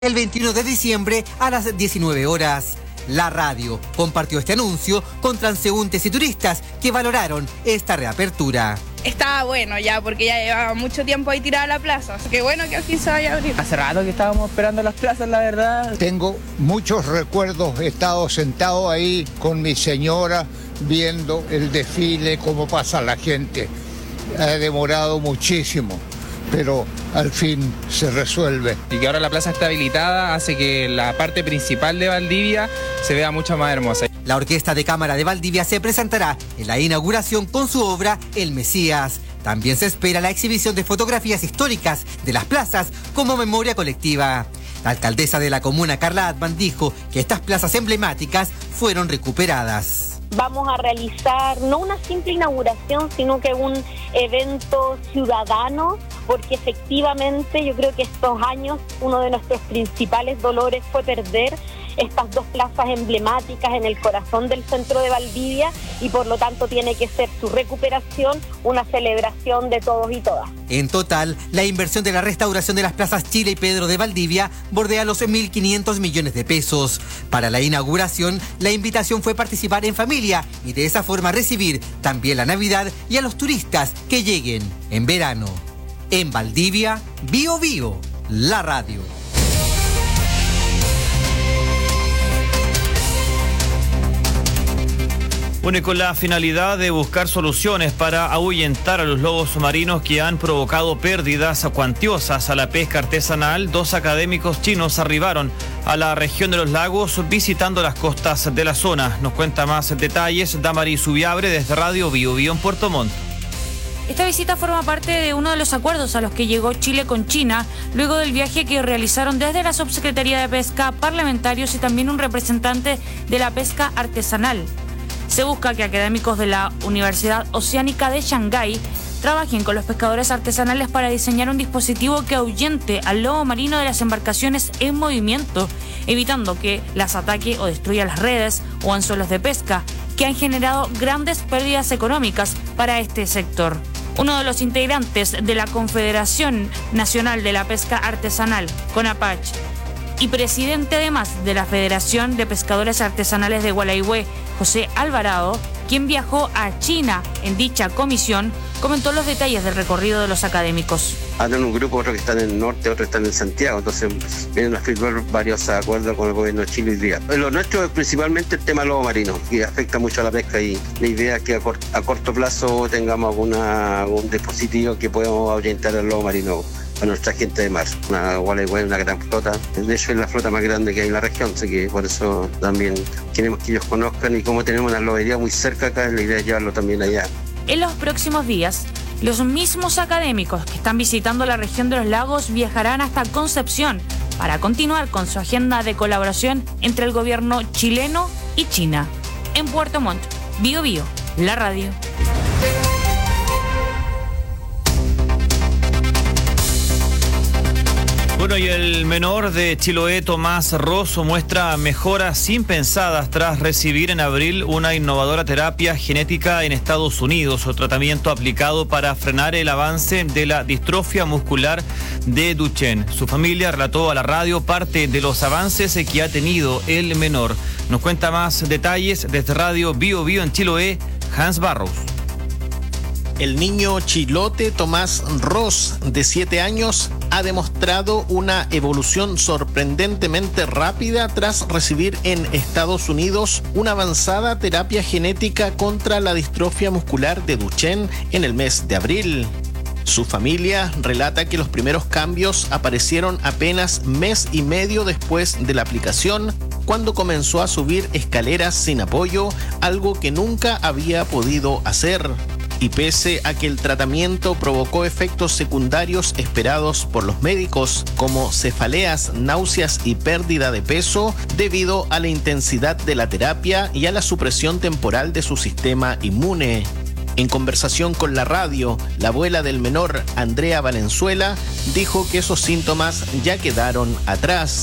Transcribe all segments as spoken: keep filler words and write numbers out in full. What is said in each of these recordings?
el veintiuno de diciembre a las diecinueve horas. La radio compartió este anuncio con transeúntes y turistas que valoraron esta reapertura. Estaba bueno ya, porque ya llevaba mucho tiempo ahí tirada la plaza, así que bueno que al fin se vaya a abrir. Hace rato que estábamos esperando las plazas, la verdad. Tengo muchos recuerdos, he estado sentado ahí con mi señora viendo el desfile, cómo pasa la gente. Ha demorado muchísimo, pero al fin se resuelve. Y que ahora la plaza está habilitada hace que la parte principal de Valdivia se vea mucho más hermosa. La Orquesta de Cámara de Valdivia se presentará en la inauguración con su obra El Mesías. También se espera la exhibición de fotografías históricas de las plazas como memoria colectiva. La alcaldesa de la comuna, Carla Atman, dijo que estas plazas emblemáticas fueron recuperadas. Vamos a realizar no una simple inauguración, sino que un evento ciudadano, porque efectivamente yo creo que estos años uno de nuestros principales dolores fue perder estas dos plazas emblemáticas en el corazón del centro de Valdivia y por lo tanto tiene que ser su recuperación una celebración de todos y todas. En total, la inversión de la restauración de las plazas Chile y Pedro de Valdivia bordea los mil quinientos millones de pesos. Para la inauguración, la invitación fue participar en familia y de esa forma recibir también la Navidad y a los turistas que lleguen en verano. En Valdivia, Bio Bio, la radio. Bueno, y con la finalidad de buscar soluciones para ahuyentar a los lobos marinos que han provocado pérdidas cuantiosas a la pesca artesanal, dos académicos chinos arribaron a la región de los lagos visitando las costas de la zona. Nos cuenta más detalles Damaris Ubiabre desde Radio Bio Bio en Puerto Montt. Esta visita forma parte de uno de los acuerdos a los que llegó Chile con China, luego del viaje que realizaron desde la Subsecretaría de Pesca, parlamentarios y también un representante de la pesca artesanal. Se busca que académicos de la Universidad Oceánica de Shanghái trabajen con los pescadores artesanales para diseñar un dispositivo que ahuyente al lobo marino de las embarcaciones en movimiento, evitando que las ataque o destruya las redes o anzuelos de pesca, que han generado grandes pérdidas económicas para este sector. Uno de los integrantes de la Confederación Nacional de la Pesca Artesanal, CONAPACH, y presidente además de la Federación de Pescadores Artesanales de Gualeguay, José Alvarado, quien viajó a China en dicha comisión, comentó los detalles del recorrido de los académicos. Andan un grupo, otros que están en el norte, otros están en Santiago, entonces vienen a firmar varios acuerdos con el gobierno de Chile hoy día. Lo nuestro es principalmente el tema lobo marino, que afecta mucho a la pesca y la idea es que a, cort a corto plazo tengamos alguna, un dispositivo que podamos ahuyentar al lobo marino a nuestra gente de mar. Una Gualeguay, una gran flota, de hecho es la flota más grande que hay en la región, así que por eso también queremos que ellos conozcan y como tenemos una lobería muy cerca acá, la idea es llevarlo también allá. En los próximos días, los mismos académicos que están visitando la región de los lagos viajarán hasta Concepción para continuar con su agenda de colaboración entre el gobierno chileno y China. En Puerto Montt, Bio Bio, la radio. Bueno, y el menor de Chiloé, Tomás Rosso, muestra mejoras impensadas tras recibir en abril una innovadora terapia genética en Estados Unidos, o tratamiento aplicado para frenar el avance de la distrofia muscular de Duchenne. Su familia relató a la radio parte de los avances que ha tenido el menor. Nos cuenta más detalles desde Radio Bio Bio en Chiloé, Hans Barros. El niño chilote Tomás Ross, de siete años, ha demostrado una evolución sorprendentemente rápida tras recibir en Estados Unidos una avanzada terapia genética contra la distrofia muscular de Duchenne en el mes de abril. Su familia relata que los primeros cambios aparecieron apenas mes y medio después de la aplicación, cuando comenzó a subir escaleras sin apoyo, algo que nunca había podido hacer. Y pese a que el tratamiento provocó efectos secundarios esperados por los médicos, como cefaleas, náuseas y pérdida de peso, debido a la intensidad de la terapia y a la supresión temporal de su sistema inmune. En conversación con la radio, la abuela del menor, Andrea Valenzuela, dijo que esos síntomas ya quedaron atrás.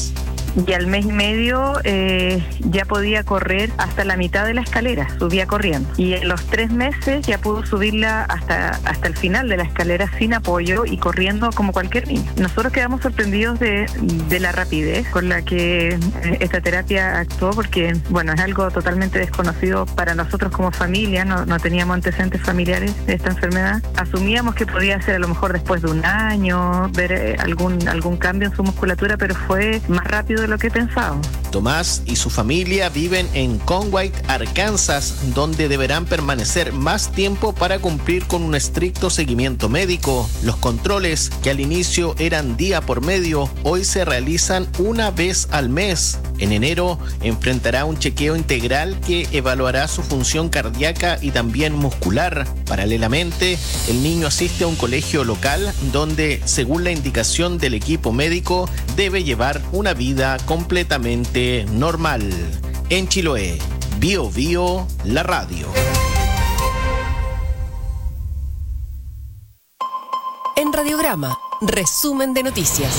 y al mes y medio eh, ya podía correr hasta la mitad de la escalera, subía corriendo. Y en los tres meses ya pudo subirla hasta, hasta el final de la escalera sin apoyo y corriendo como cualquier niño. Nosotros quedamos sorprendidos de, de la rapidez con la que esta terapia actuó, porque bueno, es algo totalmente desconocido para nosotros como familia, no, no teníamos antecedentes familiares de esta enfermedad. Asumíamos que podía ser a lo mejor después de un año, ver eh, algún, algún cambio en su musculatura, pero fue más rápido de lo que pensábamos. Tomás y su familia viven en Conway, Arkansas, donde deberán permanecer más tiempo para cumplir con un estricto seguimiento médico. Los controles, que al inicio eran día por medio, hoy se realizan una vez al mes. En enero enfrentará un chequeo integral que evaluará su función cardíaca y también muscular. Paralelamente, el niño asiste a un colegio local donde, según la indicación del equipo médico, debe llevar una vida completamente normal. En Chiloé, Bio Bio, la radio. En Radiograma, resumen de noticias.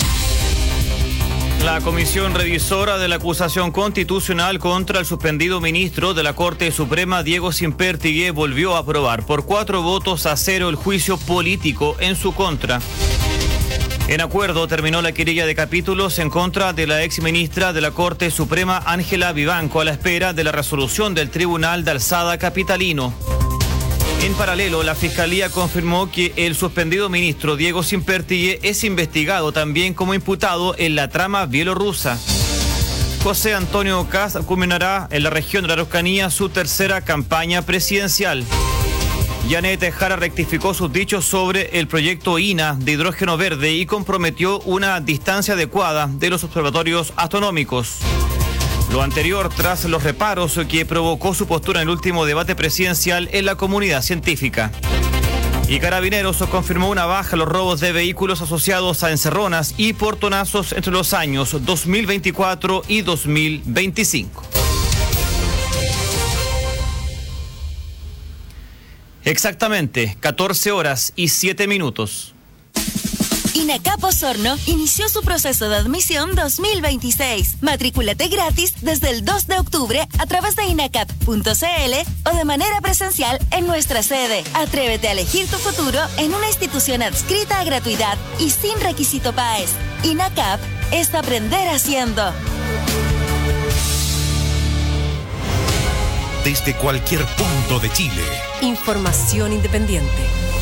La Comisión Revisora de la Acusación Constitucional contra el suspendido ministro de la Corte Suprema, Diego Sempértigue, volvió a aprobar por cuatro votos a cero el juicio político en su contra. En acuerdo, terminó la querella de capítulos en contra de la exministra de la Corte Suprema, Ángela Vivanco, a la espera de la resolución del Tribunal de Alzada capitalino. En paralelo, la Fiscalía confirmó que el suspendido ministro Diego Sempértigue es investigado también como imputado en la trama bielorrusa. José Antonio Kast culminará en la región de la Araucanía su tercera campaña presidencial. Janet Jara rectificó sus dichos sobre el proyecto I N A de hidrógeno verde y comprometió una distancia adecuada de los observatorios astronómicos. Lo anterior tras los reparos que provocó su postura en el último debate presidencial en la comunidad científica. Y Carabineros confirmó una baja en los robos de vehículos asociados a encerronas y portonazos entre los años dos mil veinticuatro y dos mil veinticinco. Exactamente, catorce horas y siete minutos. INACAP Osorno inició su proceso de admisión dos mil veintiséis. Matrículate gratis desde el dos de octubre a través de inacap punto c l o de manera presencial en nuestra sede. Atrévete a elegir tu futuro en una institución adscrita a gratuidad y sin requisito P A E S. INACAP es aprender haciendo. Desde cualquier punto de Chile. Información independiente.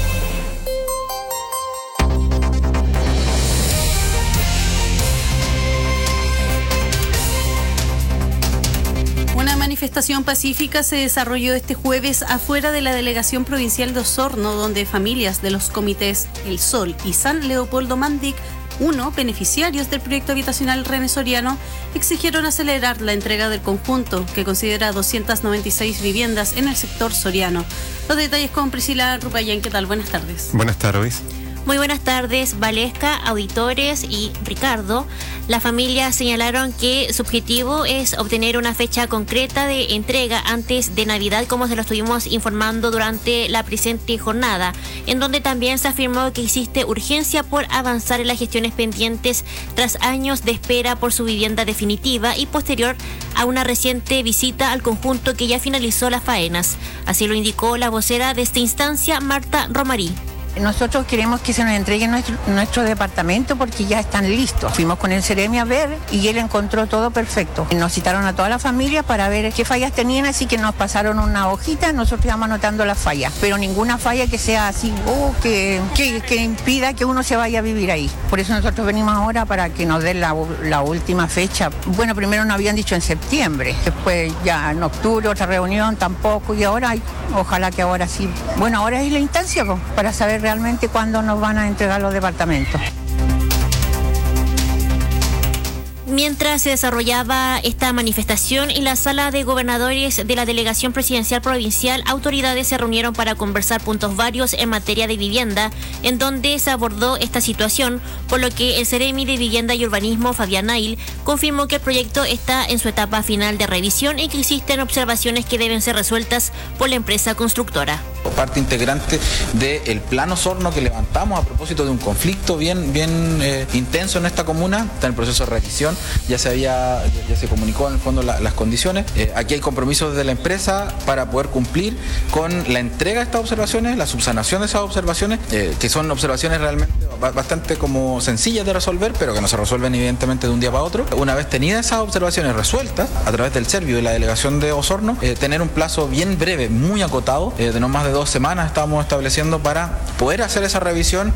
Una manifestación pacífica se desarrolló este jueves afuera de la Delegación Provincial de Osorno, donde familias de los comités El Sol y San Leopoldo Mandic, uno, beneficiarios del proyecto habitacional René Soriano, exigieron acelerar la entrega del conjunto, que considera doscientas noventa y seis viviendas en el sector soriano. Los detalles con Priscila Rupayán. ¿Qué tal? Buenas tardes. Buenas tardes. Muy buenas tardes, Valesca, auditores y Ricardo. La familia señalaron que su objetivo es obtener una fecha concreta de entrega antes de Navidad, como se lo estuvimos informando durante la presente jornada, en donde también se afirmó que existe urgencia por avanzar en las gestiones pendientes tras años de espera por su vivienda definitiva y posterior a una reciente visita al conjunto que ya finalizó las faenas. Así lo indicó la vocera de esta instancia, Marta Romarí. Nosotros queremos que se nos entregue nuestro, nuestro departamento porque ya están listos. Fuimos con el Ceremi a ver y él encontró todo perfecto. Nos citaron a toda la familia para ver qué fallas tenían, así que nos pasaron una hojita, nosotros íbamos anotando las fallas, pero ninguna falla que sea así, oh, que, que, que impida que uno se vaya a vivir ahí. Por eso nosotros venimos ahora para que nos den la, la última fecha. Bueno, primero nos habían dicho en septiembre, después ya en octubre otra reunión tampoco, y ahora ojalá que ahora sí. Bueno, ahora es la instancia pues, para saber realmente cuándo nos van a entregar los departamentos. Mientras se desarrollaba esta manifestación en la sala de gobernadores de la Delegación Presidencial Provincial, autoridades se reunieron para conversar puntos varios en materia de vivienda, en donde se abordó esta situación, por lo que el Ceremi de Vivienda y Urbanismo, Fabián Nail, confirmó que el proyecto está en su etapa final de revisión y que existen observaciones que deben ser resueltas por la empresa constructora. Parte integrante del plan Osorno que levantamos a propósito de un conflicto bien, bien eh, intenso en esta comuna. Está en el proceso de revisión, ya se había, ya se comunicó en el fondo la, las condiciones. Eh, aquí hay compromisos desde la empresa para poder cumplir con la entrega de estas observaciones, la subsanación de esas observaciones, eh, que son observaciones realmente bastante como sencillas de resolver, pero que no se resuelven evidentemente de un día para otro. Una vez tenidas esas observaciones resueltas a través del Servio y la delegación de Osorno, eh, tener un plazo bien breve, muy acotado, eh, de no más de dos semanas estamos estableciendo para poder hacer esa revisión.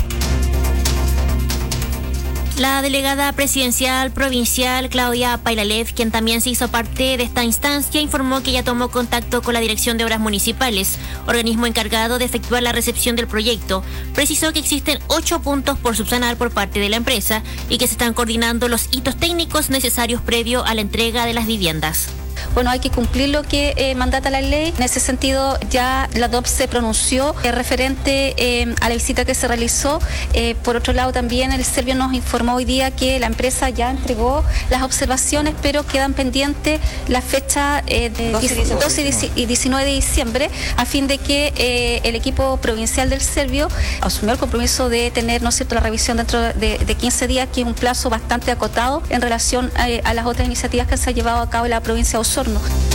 La delegada presidencial provincial Claudia Pailalev, quien también se hizo parte de esta instancia, informó que ya tomó contacto con la Dirección de Obras Municipales, organismo encargado de efectuar la recepción del proyecto. Precisó que existen ocho puntos por subsanar por parte de la empresa y que se están coordinando los hitos técnicos necesarios previo a la entrega de las viviendas. Bueno, hay que cumplir lo que eh, mandata la ley. En ese sentido, ya la D O P se pronunció eh, referente eh, a la visita que se realizó. Eh, por otro lado, también el Servio nos informó hoy día que la empresa ya entregó las observaciones, pero quedan pendientes la fecha eh, de doce y diecinueve de diciembre, a fin de que eh, el equipo provincial del Servio asumió el compromiso de tener, ¿no es cierto?, la revisión dentro de, de quince días, que es un plazo bastante acotado en relación a, a las otras iniciativas que se han llevado a cabo en la provincia de Osorno.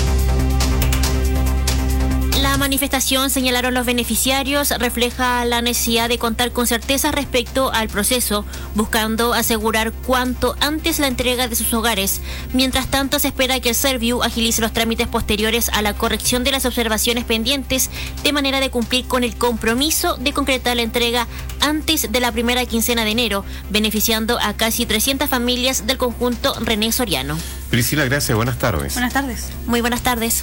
La manifestación, señalaron los beneficiarios, refleja la necesidad de contar con certeza respecto al proceso, buscando asegurar cuanto antes la entrega de sus hogares. Mientras tanto, se espera que el Serviu agilice los trámites posteriores a la corrección de las observaciones pendientes, de manera de cumplir con el compromiso de concretar la entrega antes de la primera quincena de enero, beneficiando a casi trescientas familias del conjunto René Soriano. Priscila, gracias. Buenas tardes. Buenas tardes. Muy buenas tardes.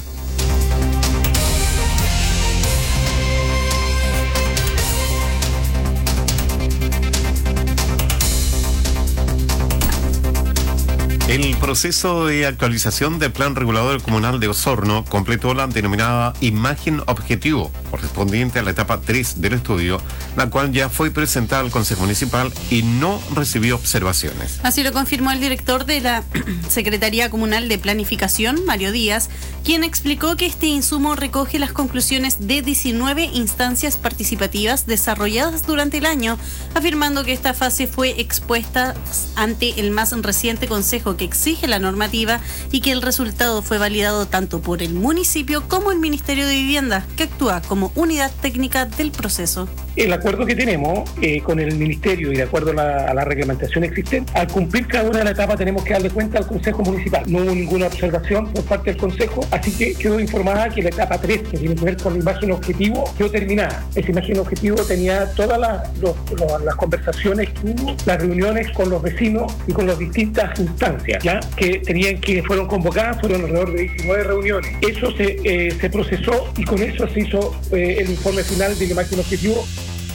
El proceso de actualización del Plan Regulador Comunal de Osorno completó la denominada imagen objetivo, correspondiente a la etapa tres del estudio, la cual ya fue presentada al Consejo Municipal y no recibió observaciones. Así lo confirmó el director de la Secretaría Comunal de Planificación, Mario Díaz, quien explicó que este insumo recoge las conclusiones de diecinueve instancias participativas desarrolladas durante el año, afirmando que esta fase fue expuesta ante el más reciente Consejo que exige la normativa y que el resultado fue validado tanto por el municipio como el Ministerio de Vivienda, que actúa como unidad técnica del proceso. El acuerdo que tenemos eh, con el Ministerio y de acuerdo a la, a la reglamentación existente, al cumplir cada una de las etapas tenemos que darle cuenta al Consejo Municipal. No hubo ninguna observación por parte del Consejo, así que quedó informada que la etapa tres, que tiene que ver con la imagen objetivo, quedó terminada. Esa imagen objetivo tenía todas las, los, los, las conversaciones que hubo, las reuniones con los vecinos y con las distintas instancias, ¿ya? Que tenían que fueron convocadas, fueron alrededor de diecinueve reuniones. Eso se, eh, se procesó y con eso se hizo eh, el informe final de la imagen objetivo.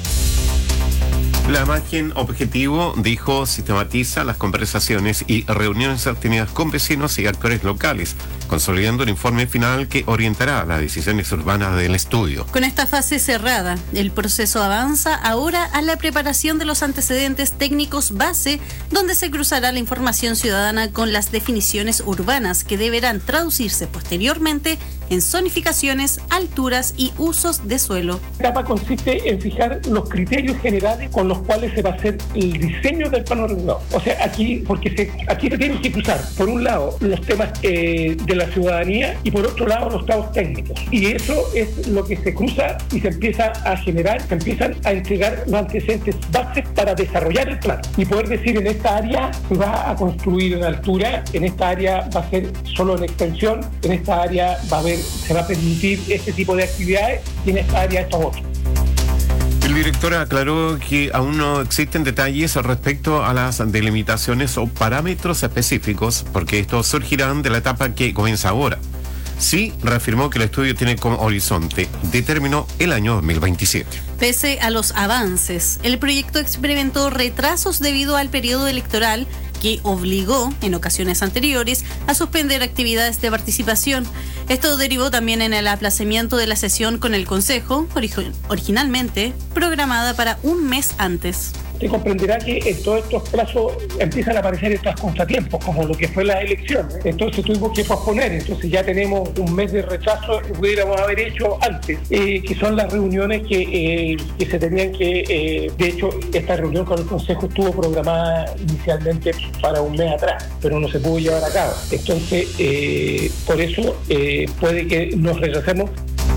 La imagen objetivo, dijo, sistematiza las conversaciones y reuniones obtenidas con vecinos y actores locales, consolidando el informe final que orientará las decisiones urbanas del estudio. Con esta fase cerrada, el proceso avanza ahora a la preparación de los antecedentes técnicos base, donde se cruzará la información ciudadana con las definiciones urbanas que deberán traducirse posteriormente en zonificaciones, alturas y usos de suelo. La etapa consiste en fijar los criterios generales con los cuales se va a hacer el diseño del plano regulador. O sea, aquí, porque se, aquí se tienen que cruzar, por un lado, los temas eh, de la ciudadanía y por otro lado, los estados técnicos. Y eso es lo que se cruza y se empieza a generar, se empiezan a entregar los antecedentes bases para desarrollar el plan. Y poder decir, en esta área se va a construir en altura, en esta área va a ser solo en extensión, en esta área va a haber, se va a permitir este tipo de actividades y en esta área estos otros. El director aclaró que aún no existen detalles respecto a las delimitaciones o parámetros específicos, porque estos surgirán de la etapa que comienza ahora. Sí, reafirmó que el estudio tiene como horizonte, determinó el año dos mil veintisiete. Pese a los avances, el proyecto experimentó retrasos debido al periodo electoral, que obligó, en ocasiones anteriores, a suspender actividades de participación. Esto derivó también en el aplazamiento de la sesión con el Consejo, orig- originalmente programada para un mes antes. usted comprenderá que en todos estos plazos empiezan a aparecer estos contratiempos, como lo que fue la elección. Entonces tuvimos que posponer, entonces ya tenemos un mes de retraso que pudiéramos haber hecho antes, eh, que son las reuniones que, eh, que se tenían que, eh, de hecho, esta reunión con el Consejo estuvo programada inicialmente para un mes atrás, pero no se pudo llevar a cabo. Entonces, eh, por eso eh, puede que nos retrasemos.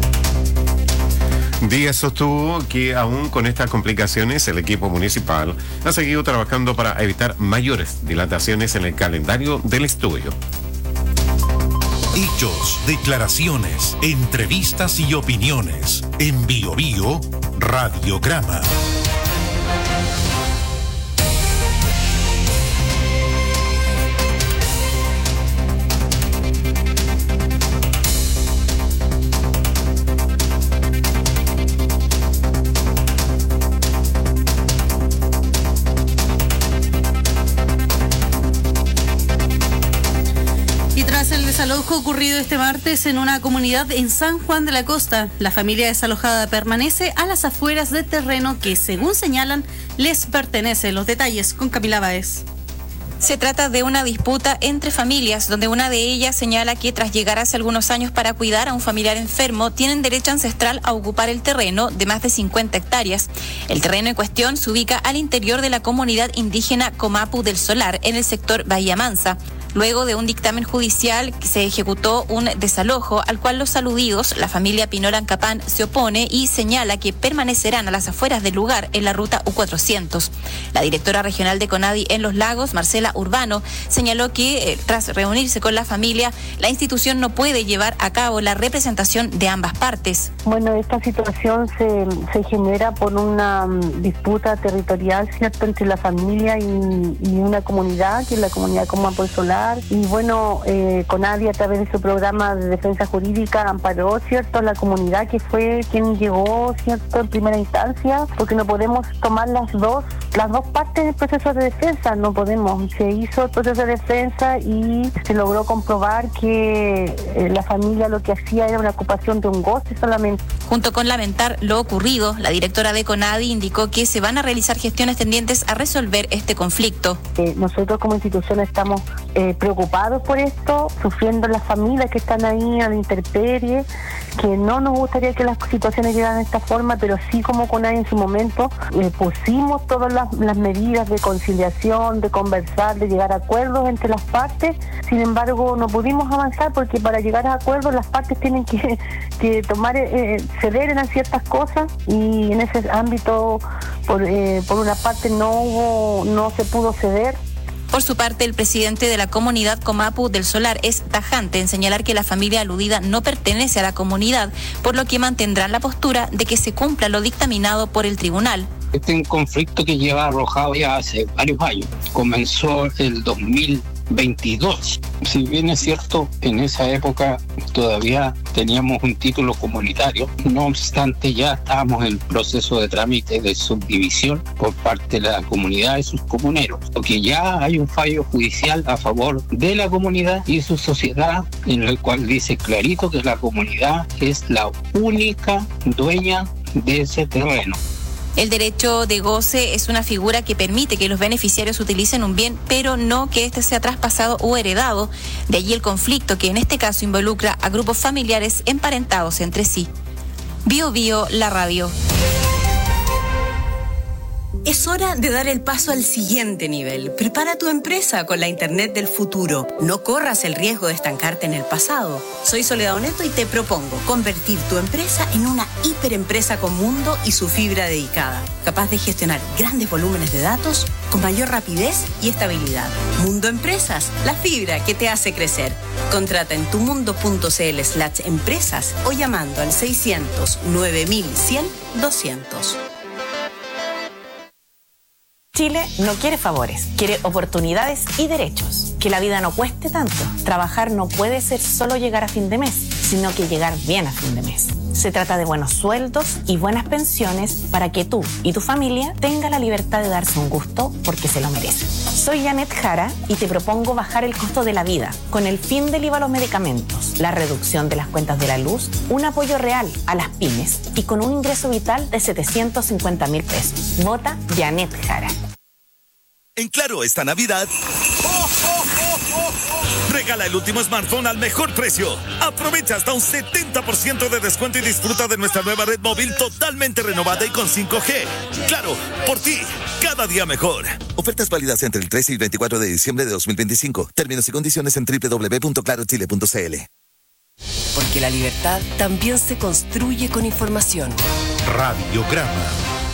Díaz sostuvo que aún con estas complicaciones el equipo municipal ha seguido trabajando para evitar mayores dilataciones en el calendario del estudio. Hechos, declaraciones, entrevistas y opiniones. En Bio Bio, Radiograma. Desalojo ocurrido este martes en una comunidad en San Juan de la Costa. La familia desalojada permanece a las afueras del terreno que, según señalan, les pertenece. Los detalles con Camila Báez. Se trata de una disputa entre familias, donde una de ellas señala que tras llegar hace algunos años para cuidar a un familiar enfermo, tienen derecho ancestral a ocupar el terreno de más de cincuenta hectáreas. El terreno en cuestión se ubica al interior de la comunidad indígena Comapu del Solar, en el sector Bahía Mansa. Luego de un dictamen judicial, se ejecutó un desalojo al cual los aludidos, la familia Pinol Ancapán, se opone y señala que permanecerán a las afueras del lugar en la ruta U cuatrocientos. La directora regional de CONADI en Los Lagos, Marcela Urbano, señaló que eh, tras reunirse con la familia, la institución no puede llevar a cabo la representación de ambas partes. Bueno, esta situación se, se genera por una um, disputa territorial, ¿cierto?, entre la familia y, y una comunidad, que es la comunidad Comapu del Solar. Y bueno, eh, CONADI a través de su programa de defensa jurídica amparó, ¿cierto?, la comunidad que fue quien llegó, ¿cierto?, en primera instancia, porque no podemos tomar las dos las dos partes del proceso de defensa, no podemos. Se hizo el proceso de defensa y se logró comprobar que eh, la familia lo que hacía era una ocupación de un goce solamente. Junto con lamentar lo ocurrido, la directora de CONADI indicó que se van a realizar gestiones tendientes a resolver este conflicto. Eh, nosotros como institución estamos eh, preocupados por esto, sufriendo las familias que están ahí a la intemperie, que no nos gustaría que las situaciones llegaran de esta forma, pero sí como CONADI en su momento eh, pusimos todas las, las medidas de conciliación, de conversar, de llegar a acuerdos entre las partes. Sin embargo, no pudimos avanzar porque para llegar a acuerdos las partes tienen que, que tomar, eh, ceder en ciertas cosas, y en ese ámbito por, eh, por una parte no hubo, no se pudo ceder. Por su parte, el presidente de la comunidad Comapu del Solar es tajante en señalar que la familia aludida no pertenece a la comunidad, por lo que mantendrán la postura de que se cumpla lo dictaminado por el tribunal. Este es un conflicto que lleva arrojado ya hace varios años. Comenzó el dos mil veintidós. Si bien es cierto, en esa época todavía teníamos un título comunitario, no obstante ya estábamos en proceso de trámite de subdivisión por parte de la comunidad y sus comuneros, porque ya hay un fallo judicial a favor de la comunidad y su sociedad, en el cual dice clarito que la comunidad es la única dueña de ese terreno. El derecho de goce es una figura que permite que los beneficiarios utilicen un bien, pero no que éste sea traspasado o heredado. De allí el conflicto, que en este caso involucra a grupos familiares emparentados entre sí. Bio Bio, la radio. Es hora de dar el paso al siguiente nivel. Prepara tu empresa con la Internet del futuro. No corras el riesgo de estancarte en el pasado. Soy Soledad Oneto y te propongo convertir tu empresa en una hiperempresa con mundo y su fibra dedicada, capaz de gestionar grandes volúmenes de datos con mayor rapidez y estabilidad. Mundo Empresas, la fibra que te hace crecer. Contrata en tumundo.cl slash empresas o llamando al seiscientos nueve mil cien doscientos. Chile no quiere favores, quiere oportunidades y derechos. Que la vida no cueste tanto. Trabajar no puede ser solo llegar a fin de mes, sino que llegar bien a fin de mes. Se trata de buenos sueldos y buenas pensiones para que tú y tu familia tengan la libertad de darse un gusto porque se lo merecen. Soy Janet Jara y te propongo bajar el costo de la vida con el fin del I V A a los medicamentos, la reducción de las cuentas de la luz, un apoyo real a las pymes y con un ingreso vital de setecientos cincuenta mil pesos. Vota Janet Jara. En Claro, esta Navidad, ¡oh, oh, oh, oh, oh! Regala el último smartphone al mejor precio. Aprovecha hasta un setenta por ciento de descuento y disfruta de nuestra nueva red móvil totalmente renovada y con cinco G. Claro, por ti, cada día mejor. Ofertas válidas entre el trece y veinticuatro de diciembre de dos mil veinticinco. Términos y condiciones en doble u doble u doble u punto claro chile punto c l. Porque la libertad también se construye con información. Radiograma.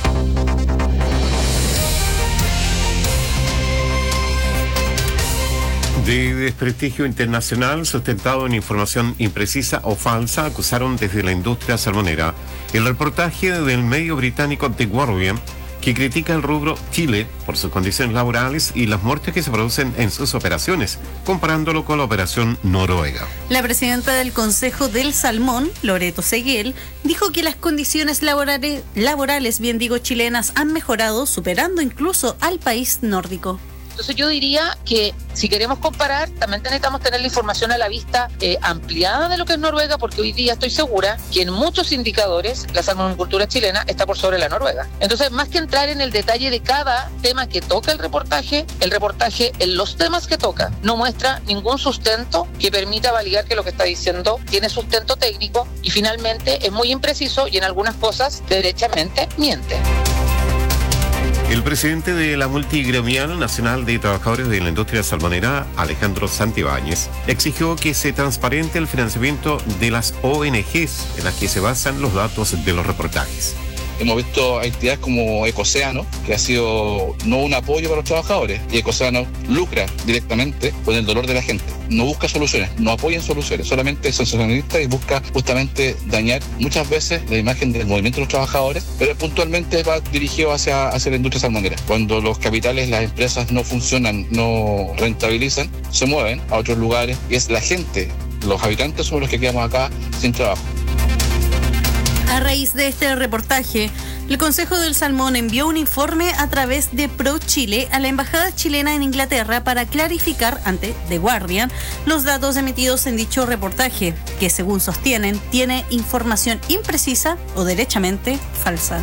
De desprestigio internacional sustentado en información imprecisa o falsa, acusaron desde la industria salmonera el reportaje del medio británico The Guardian, que critica el rubro Chile por sus condiciones laborales y las muertes que se producen en sus operaciones, comparándolo con la operación noruega. La presidenta del Consejo del Salmón, Loreto Seguel, dijo que las condiciones laborales, laborales, bien digo, chilenas han mejorado, superando incluso al país nórdico. Entonces yo diría que si queremos comparar, también necesitamos tener la información a la vista eh, ampliada de lo que es Noruega, porque hoy día estoy segura que en muchos indicadores la salmonicultura chilena está por sobre la noruega. Entonces, más que entrar en el detalle de cada tema que toca el reportaje, el reportaje en los temas que toca no muestra ningún sustento que permita validar que lo que está diciendo tiene sustento técnico y finalmente es muy impreciso y en algunas cosas derechamente miente. El presidente de la Multigremial Nacional de Trabajadores de la Industria Salmonera, Alejandro Santibáñez, exigió que se transparente el financiamiento de las O N Ges en las que se basan los datos de los reportajes. Hemos visto entidades como Ecocéano, que ha sido no un apoyo para los trabajadores, y Ecocéano lucra directamente con el dolor de la gente. No busca soluciones, no apoya soluciones, solamente es sensacionalista y busca justamente dañar muchas veces la imagen del movimiento de los trabajadores, pero puntualmente va dirigido hacia, hacia la industria salmonera. Cuando los capitales, las empresas no funcionan, no rentabilizan, se mueven a otros lugares y es la gente, los habitantes son los que quedamos acá sin trabajo. A raíz de este reportaje, el Consejo del Salmón envió un informe a través de ProChile a la Embajada chilena en Inglaterra para clarificar ante The Guardian los datos emitidos en dicho reportaje, que según sostienen tiene información imprecisa o derechamente falsa.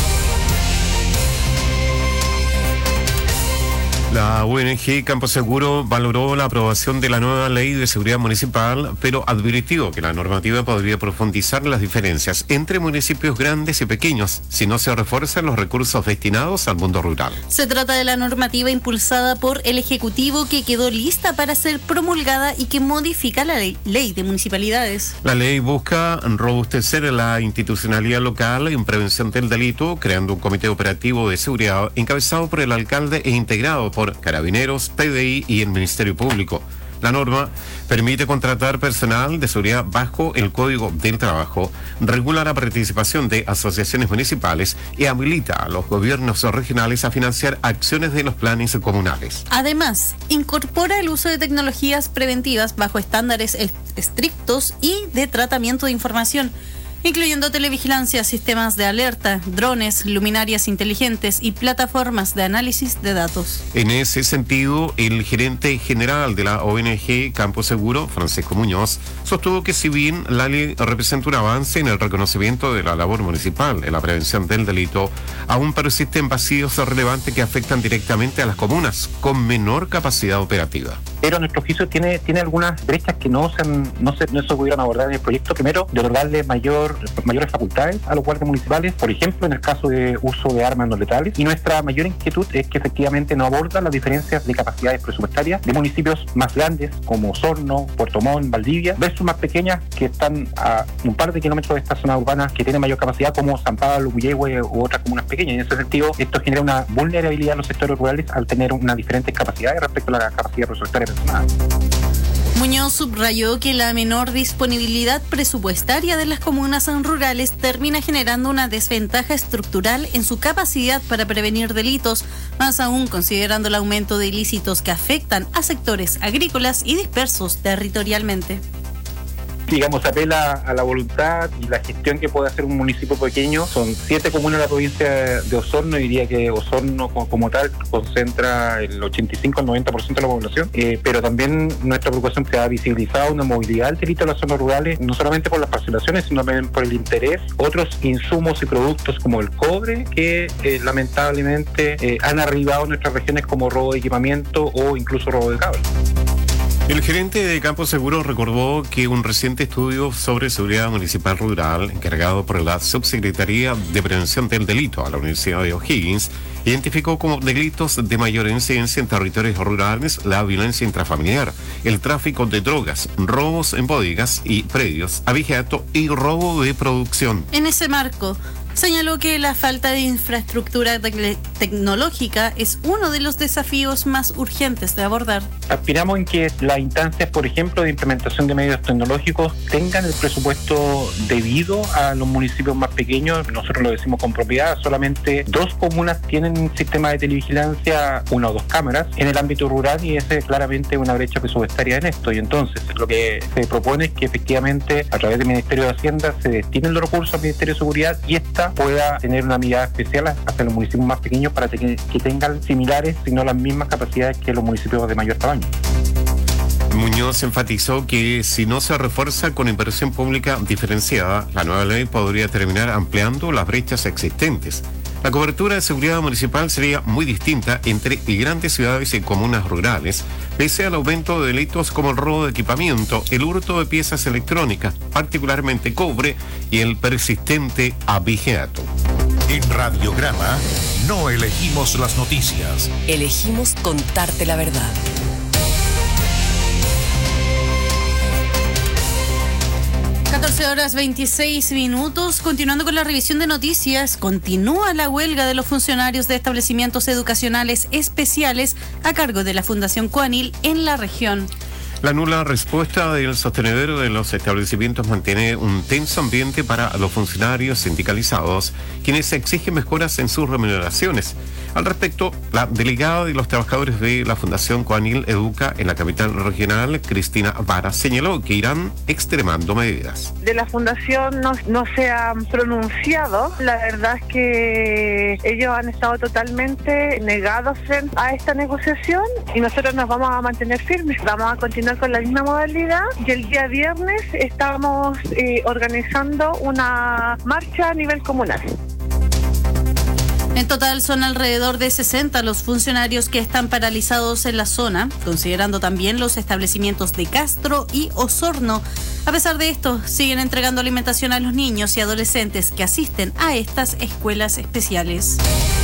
La O N G Campo Seguro valoró la aprobación de la nueva ley de seguridad municipal, pero advirtió que la normativa podría profundizar las diferencias entre municipios grandes y pequeños si no se refuerzan los recursos destinados al mundo rural. Se trata de la normativa impulsada por el Ejecutivo que quedó lista para ser promulgada y que modifica la ley, ley de municipalidades. La ley busca robustecer la institucionalidad local en prevención del delito, creando un comité operativo de seguridad encabezado por el alcalde e integrado por Carabineros, P D I y el Ministerio Público. La norma permite contratar personal de seguridad bajo el Código del Trabajo, regula la participación de asociaciones municipales y habilita a los gobiernos regionales a financiar acciones de los planes comunales. Además, incorpora el uso de tecnologías preventivas bajo estándares estrictos y de tratamiento de información, incluyendo televigilancia, sistemas de alerta, drones, luminarias inteligentes y plataformas de análisis de datos. En ese sentido, el gerente general de la O N G Campo Seguro, Francisco Muñoz, sostuvo que si bien la ley representa un avance en el reconocimiento de la labor municipal en la prevención del delito, aún persisten vacíos relevantes que afectan directamente a las comunas con menor capacidad operativa. Pero nuestro oficio tiene, tiene algunas brechas que no se, no se, no se pudieron abordar en el proyecto. Primero, de otorgarle mayor mayores facultades a los guardias municipales, por ejemplo, en el caso de uso de armas no letales. Y nuestra mayor inquietud es que efectivamente no aborda las diferencias de capacidades presupuestarias de municipios más grandes como Osorno, Puerto Montt, Valdivia, versus más pequeñas que están a un par de kilómetros de estas zonas urbanas que tienen mayor capacidad como San Pablo, Puyehue u otras comunas pequeñas. Y en ese sentido, esto genera una vulnerabilidad en los sectores rurales al tener unas diferentes capacidades respecto a la capacidad presupuestaria personal. Muñoz subrayó que la menor disponibilidad presupuestaria de las comunas rurales termina generando una desventaja estructural en su capacidad para prevenir delitos, más aún considerando el aumento de ilícitos que afectan a sectores agrícolas y dispersos territorialmente. digamos, apela a la voluntad y la gestión que puede hacer un municipio pequeño. Son siete comunas de la provincia de Osorno, y diría que Osorno como, como tal concentra el ochenta y cinco al noventa por ciento de la población, eh, pero también nuestra preocupación se ha visibilizado una movilidad alterita a las zonas rurales, no solamente por las parcelaciones, sino también por el interés, otros insumos y productos como el cobre, que eh, lamentablemente eh, han arribado a nuestras regiones como robo de equipamiento o incluso robo de cable. El gerente de Campo Seguro recordó que un reciente estudio sobre seguridad municipal rural, encargado por la Subsecretaría de Prevención del Delito a la Universidad de O'Higgins, identificó como delitos de mayor incidencia en territorios rurales la violencia intrafamiliar, el tráfico de drogas, robos en bodegas y predios, abigeato y robo de producción. En ese marco, señaló que la falta de infraestructura te- tecnológica es uno de los desafíos más urgentes de abordar. Aspiramos en que las instancias, por ejemplo, de implementación de medios tecnológicos tengan el presupuesto debido a los municipios más pequeños. Nosotros lo decimos con propiedad, solamente dos comunas tienen un sistema de televigilancia, una o dos cámaras en el ámbito rural, y ese es claramente una brecha presupuestaria en esto. Y entonces lo que se propone es que efectivamente a través del Ministerio de Hacienda se destinen los recursos al Ministerio de Seguridad y esta pueda tener una mirada especial hacia los municipios más pequeños para que, que tengan similares, si no las mismas capacidades que los municipios de mayor tamaño. Muñoz enfatizó que si no se refuerza con inversión pública diferenciada, la nueva ley podría terminar ampliando las brechas existentes. La cobertura de seguridad municipal sería muy distinta entre grandes ciudades y comunas rurales, pese al aumento de delitos como el robo de equipamiento, el hurto de piezas electrónicas, particularmente cobre, y el persistente abigeato. En Radiograma no elegimos las noticias. Elegimos contarte la verdad. catorce horas veintiséis minutos. Continuando con la revisión de noticias, continúa la huelga de los funcionarios de establecimientos educacionales especiales a cargo de la Fundación Coanil en la región. La nula respuesta del sostenedero de los establecimientos mantiene un tenso ambiente para los funcionarios sindicalizados, quienes exigen mejoras en sus remuneraciones. Al respecto, la delegada de los trabajadores de la Fundación Coanil Educa en la capital regional, Cristina Vara, señaló que irán extremando medidas. De la Fundación no, no se han pronunciado. La verdad es que ellos han estado totalmente negados a esta negociación y nosotros nos vamos a mantener firmes. Vamos a continuar con la misma modalidad y el día viernes estamos eh, organizando una marcha a nivel comunal. En total son alrededor de sesenta los funcionarios que están paralizados en la zona, considerando también los establecimientos de Castro y Osorno. A pesar de esto, siguen entregando alimentación a los niños y adolescentes que asisten a estas escuelas especiales.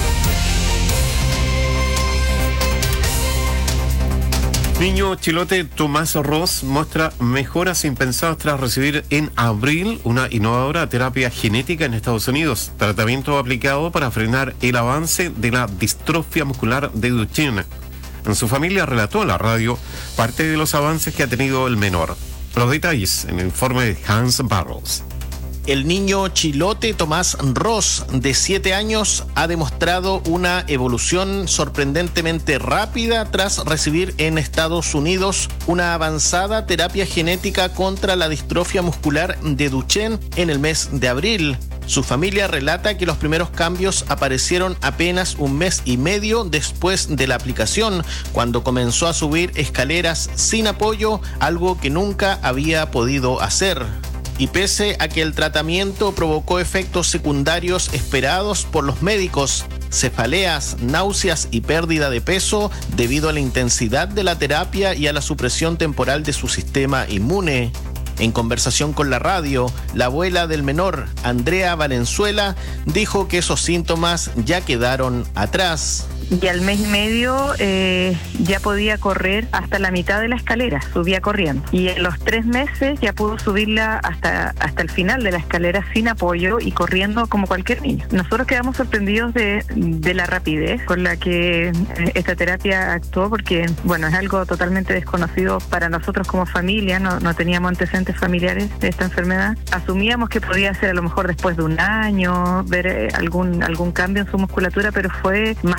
Niño chilote Tomás Ross muestra mejoras impensadas tras recibir en abril una innovadora terapia genética en Estados Unidos, tratamiento aplicado para frenar el avance de la distrofia muscular de Duchenne. En su familia relató a la radio parte de los avances que ha tenido el menor. Los detalles en el informe de Hans Barros. El niño chilote Tomás Ross, de siete años, ha demostrado una evolución sorprendentemente rápida tras recibir en Estados Unidos una avanzada terapia genética contra la distrofia muscular de Duchenne en el mes de abril. Su familia relata que los primeros cambios aparecieron apenas un mes y medio después de la aplicación, cuando comenzó a subir escaleras sin apoyo, algo que nunca había podido hacer. Y pese a que el tratamiento provocó efectos secundarios esperados por los médicos, cefaleas, náuseas y pérdida de peso debido a la intensidad de la terapia y a la supresión temporal de su sistema inmune. En conversación con la radio, la abuela del menor, Andrea Valenzuela, dijo que esos síntomas ya quedaron atrás. Y al mes y medio eh, ya podía correr hasta la mitad de la escalera, subía corriendo. Y en los tres meses ya pudo subirla hasta, hasta el final de la escalera sin apoyo y corriendo como cualquier niño. Nosotros quedamos sorprendidos de, de la rapidez con la que esta terapia actuó, porque bueno, es algo totalmente desconocido para nosotros como familia, no, no teníamos antecedentes familiares de esta enfermedad. Asumíamos que podía ser a lo mejor después de un año, ver algún, algún cambio en su musculatura, pero fue más rápido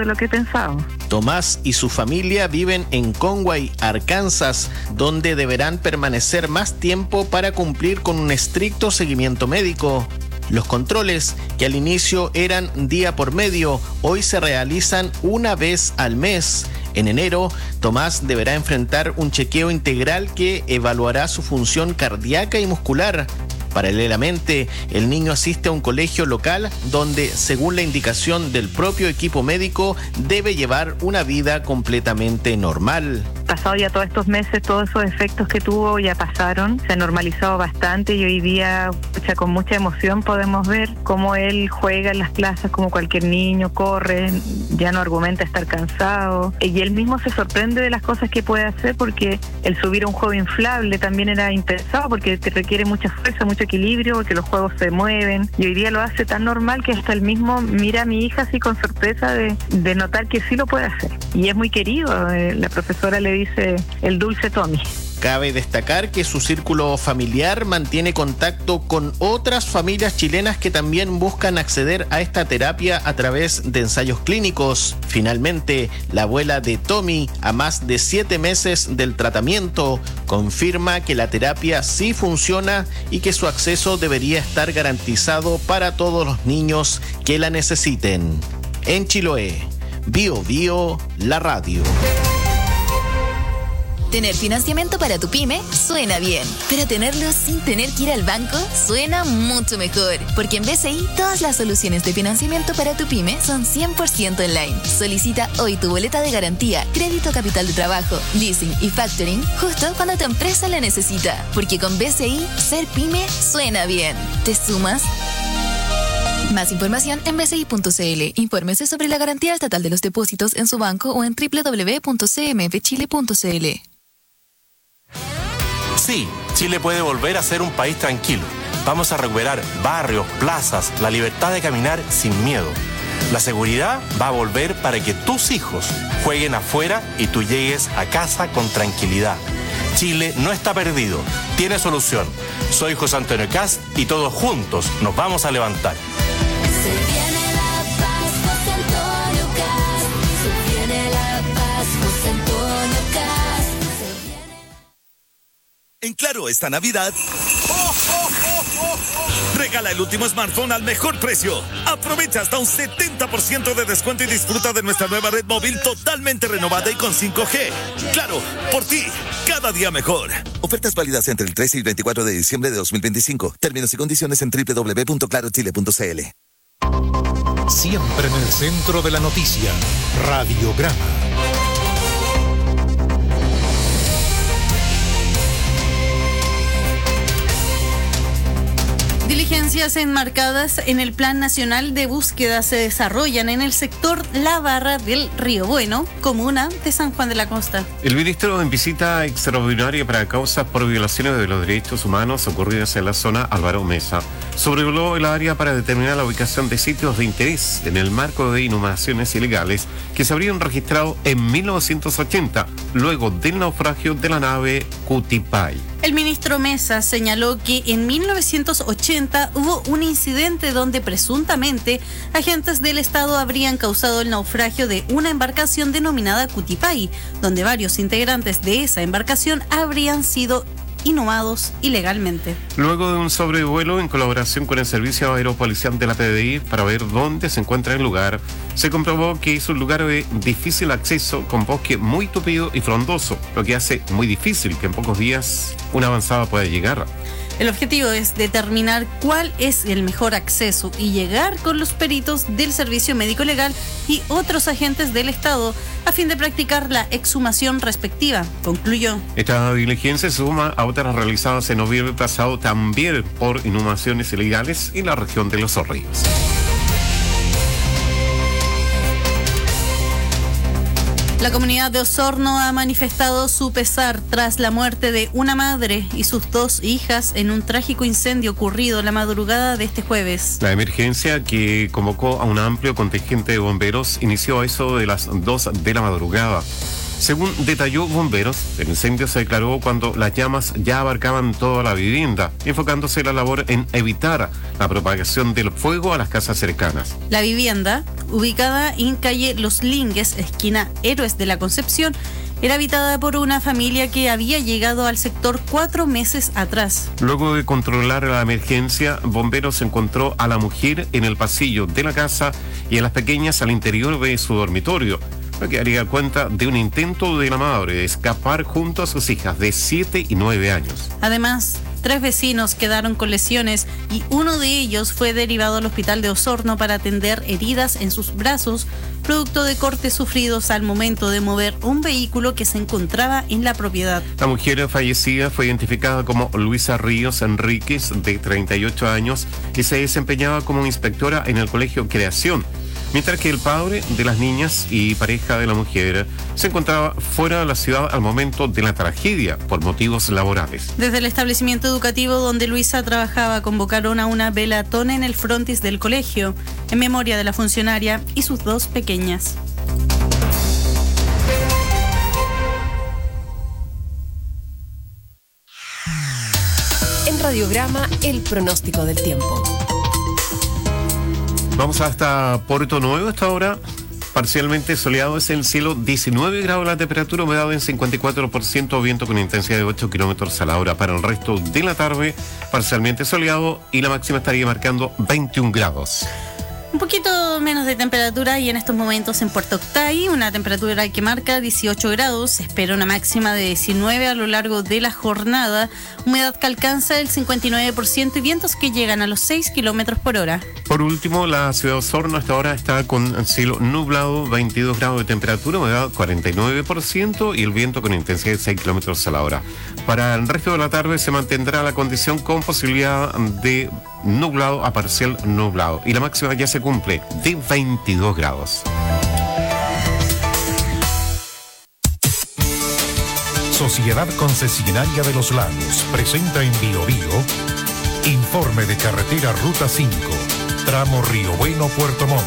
de lo que pensaba. Tomás y su familia viven en Conway, Arkansas, donde deberán permanecer más tiempo para cumplir con un estricto seguimiento médico. Los controles, que al inicio eran día por medio, hoy se realizan una vez al mes. En enero, Tomás deberá enfrentar un chequeo integral que evaluará su función cardíaca y muscular. Paralelamente, el niño asiste a un colegio local donde, según la indicación del propio equipo médico, debe llevar una vida completamente normal. Pasado ya todos estos meses, todos esos efectos que tuvo ya pasaron, se ha normalizado bastante y hoy día, pucha, con mucha emoción podemos ver cómo él juega en las plazas como cualquier niño, corre, ya no argumenta estar cansado y él mismo se sorprende de las cosas que puede hacer, porque el subir a un juego inflable también era impensado porque te requiere mucha fuerza, mucho equilibrio, porque los juegos se mueven y hoy día lo hace tan normal que hasta él mismo mira a mi hija así con sorpresa de, de notar que sí lo puede hacer y es muy querido. Eh, la profesora le dice el dulce Tommy. Cabe destacar que su círculo familiar mantiene contacto con otras familias chilenas que también buscan acceder a esta terapia a través de ensayos clínicos. Finalmente, la abuela de Tommy, a más de siete meses del tratamiento, confirma que la terapia sí funciona y que su acceso debería estar garantizado para todos los niños que la necesiten. En Chiloé, Bio Bio, la radio. Tener financiamiento para tu pyme suena bien, pero tenerlo sin tener que ir al banco suena mucho mejor, porque en B C I todas las soluciones de financiamiento para tu pyme son cien por ciento online. Solicita hoy tu boleta de garantía, crédito capital de trabajo, leasing y factoring justo cuando tu empresa la necesita, porque con B C I ser pyme suena bien. ¿Te sumas? Más información en b c i punto c l. Infórmese sobre la garantía estatal de los depósitos en su banco o en w w w punto c m f chile punto c l. Sí, Chile puede volver a ser un país tranquilo. Vamos a recuperar barrios, plazas, la libertad de caminar sin miedo. La seguridad va a volver para que tus hijos jueguen afuera y tú llegues a casa con tranquilidad. Chile no está perdido, tiene solución. Soy José Antonio Cast y todos juntos nos vamos a levantar. Se viene la paz, José Antonio Cast. Se viene la paz, José Antonio Cast. En Claro esta Navidad, ¡oh, oh, oh, oh, oh! Regala el último smartphone al mejor precio. Aprovecha hasta un setenta por ciento de descuento y disfruta de nuestra nueva red móvil totalmente renovada y con cinco G. Claro, por ti, cada día mejor. Ofertas válidas entre el trece y veinticuatro de diciembre de dos mil veinticinco. Términos y condiciones en w w w punto claro chile punto c l. Siempre en el centro de la noticia, Radiograma. Diligencias enmarcadas en el Plan Nacional de Búsqueda se desarrollan en el sector La Barra del Río Bueno, comuna de San Juan de la Costa. El ministro en visita extraordinaria para causas por violaciones de los derechos humanos ocurridas en la zona Álvaro Mesa sobrevoló el área para determinar la ubicación de sitios de interés en el marco de inhumaciones ilegales que se habrían registrado en mil novecientos ochenta, luego del naufragio de la nave Cutipay. El ministro Mesa señaló que en mil novecientos ochenta hubo un incidente donde presuntamente agentes del Estado habrían causado el naufragio de una embarcación denominada Cutipay, donde varios integrantes de esa embarcación habrían sido inhumados ilegalmente. Luego de un sobrevuelo en colaboración con el Servicio Aeropolicial de la P D I para ver dónde se encuentra el lugar, se comprobó que es un lugar de difícil acceso con bosque muy tupido y frondoso, lo que hace muy difícil que en pocos días una avanzada pueda llegar. El objetivo es determinar cuál es el mejor acceso y llegar con los peritos del Servicio Médico Legal y otros agentes del Estado a fin de practicar la exhumación respectiva, concluyó. Esta diligencia se suma a otras realizadas en noviembre pasado también por inhumaciones ilegales en la región de Los Ríos. La comunidad de Osorno ha manifestado su pesar tras la muerte de una madre y sus dos hijas en un trágico incendio ocurrido la madrugada de este jueves. La emergencia, que convocó a un amplio contingente de bomberos, inició a eso de las dos de la madrugada. Según detalló Bomberos, el incendio se declaró cuando las llamas ya abarcaban toda la vivienda, enfocándose la labor en evitar la propagación del fuego a las casas cercanas. La vivienda, ubicada en calle Los Lingues, esquina Héroes de la Concepción, era habitada por una familia que había llegado al sector cuatro meses atrás. Luego de controlar la emergencia, bomberos encontró a la mujer en el pasillo de la casa y a las pequeñas al interior de su dormitorio, lo que haría cuenta de un intento de la madre de escapar junto a sus hijas de siete y nueve años. Además, tres vecinos quedaron con lesiones y uno de ellos fue derivado al hospital de Osorno para atender heridas en sus brazos, producto de cortes sufridos al momento de mover un vehículo que se encontraba en la propiedad. La mujer fallecida fue identificada como Luisa Ríos Enríquez, de treinta y ocho años, y se desempeñaba como inspectora en el Colegio Creación, mientras que el padre de las niñas y pareja de la mujer se encontraba fuera de la ciudad al momento de la tragedia por motivos laborales. Desde el establecimiento educativo donde Luisa trabajaba, convocaron a una velatón en el frontis del colegio, en memoria de la funcionaria y sus dos pequeñas. En Radiograma, el pronóstico del tiempo. Vamos hasta Puerto Nuevo. Esta hora parcialmente soleado es el cielo, diecinueve grados la temperatura, humedad en cincuenta y cuatro por ciento, viento con intensidad de ocho kilómetros a la hora. Para el resto de la tarde, parcialmente soleado y la máxima estaría marcando veintiún grados. Un poquito menos de temperatura y en estos momentos en Puerto Octay, una temperatura que marca dieciocho grados, se espera una máxima de diecinueve a lo largo de la jornada, humedad que alcanza el cincuenta y nueve por ciento y vientos que llegan a los seis kilómetros por hora. Por último, la ciudad de Osorno hasta ahora está con cielo nublado, veintidós grados de temperatura, humedad cuarenta y nueve por ciento y el viento con intensidad de seis kilómetros a la hora. Para el resto de la tarde se mantendrá la condición con posibilidad de nublado a parcial nublado y la máxima ya se cumple de veintidós grados. Sociedad Concesionaria de los Lagos presenta en Bio Bio informe de carretera Ruta cinco, tramo Río Bueno, Puerto Montt.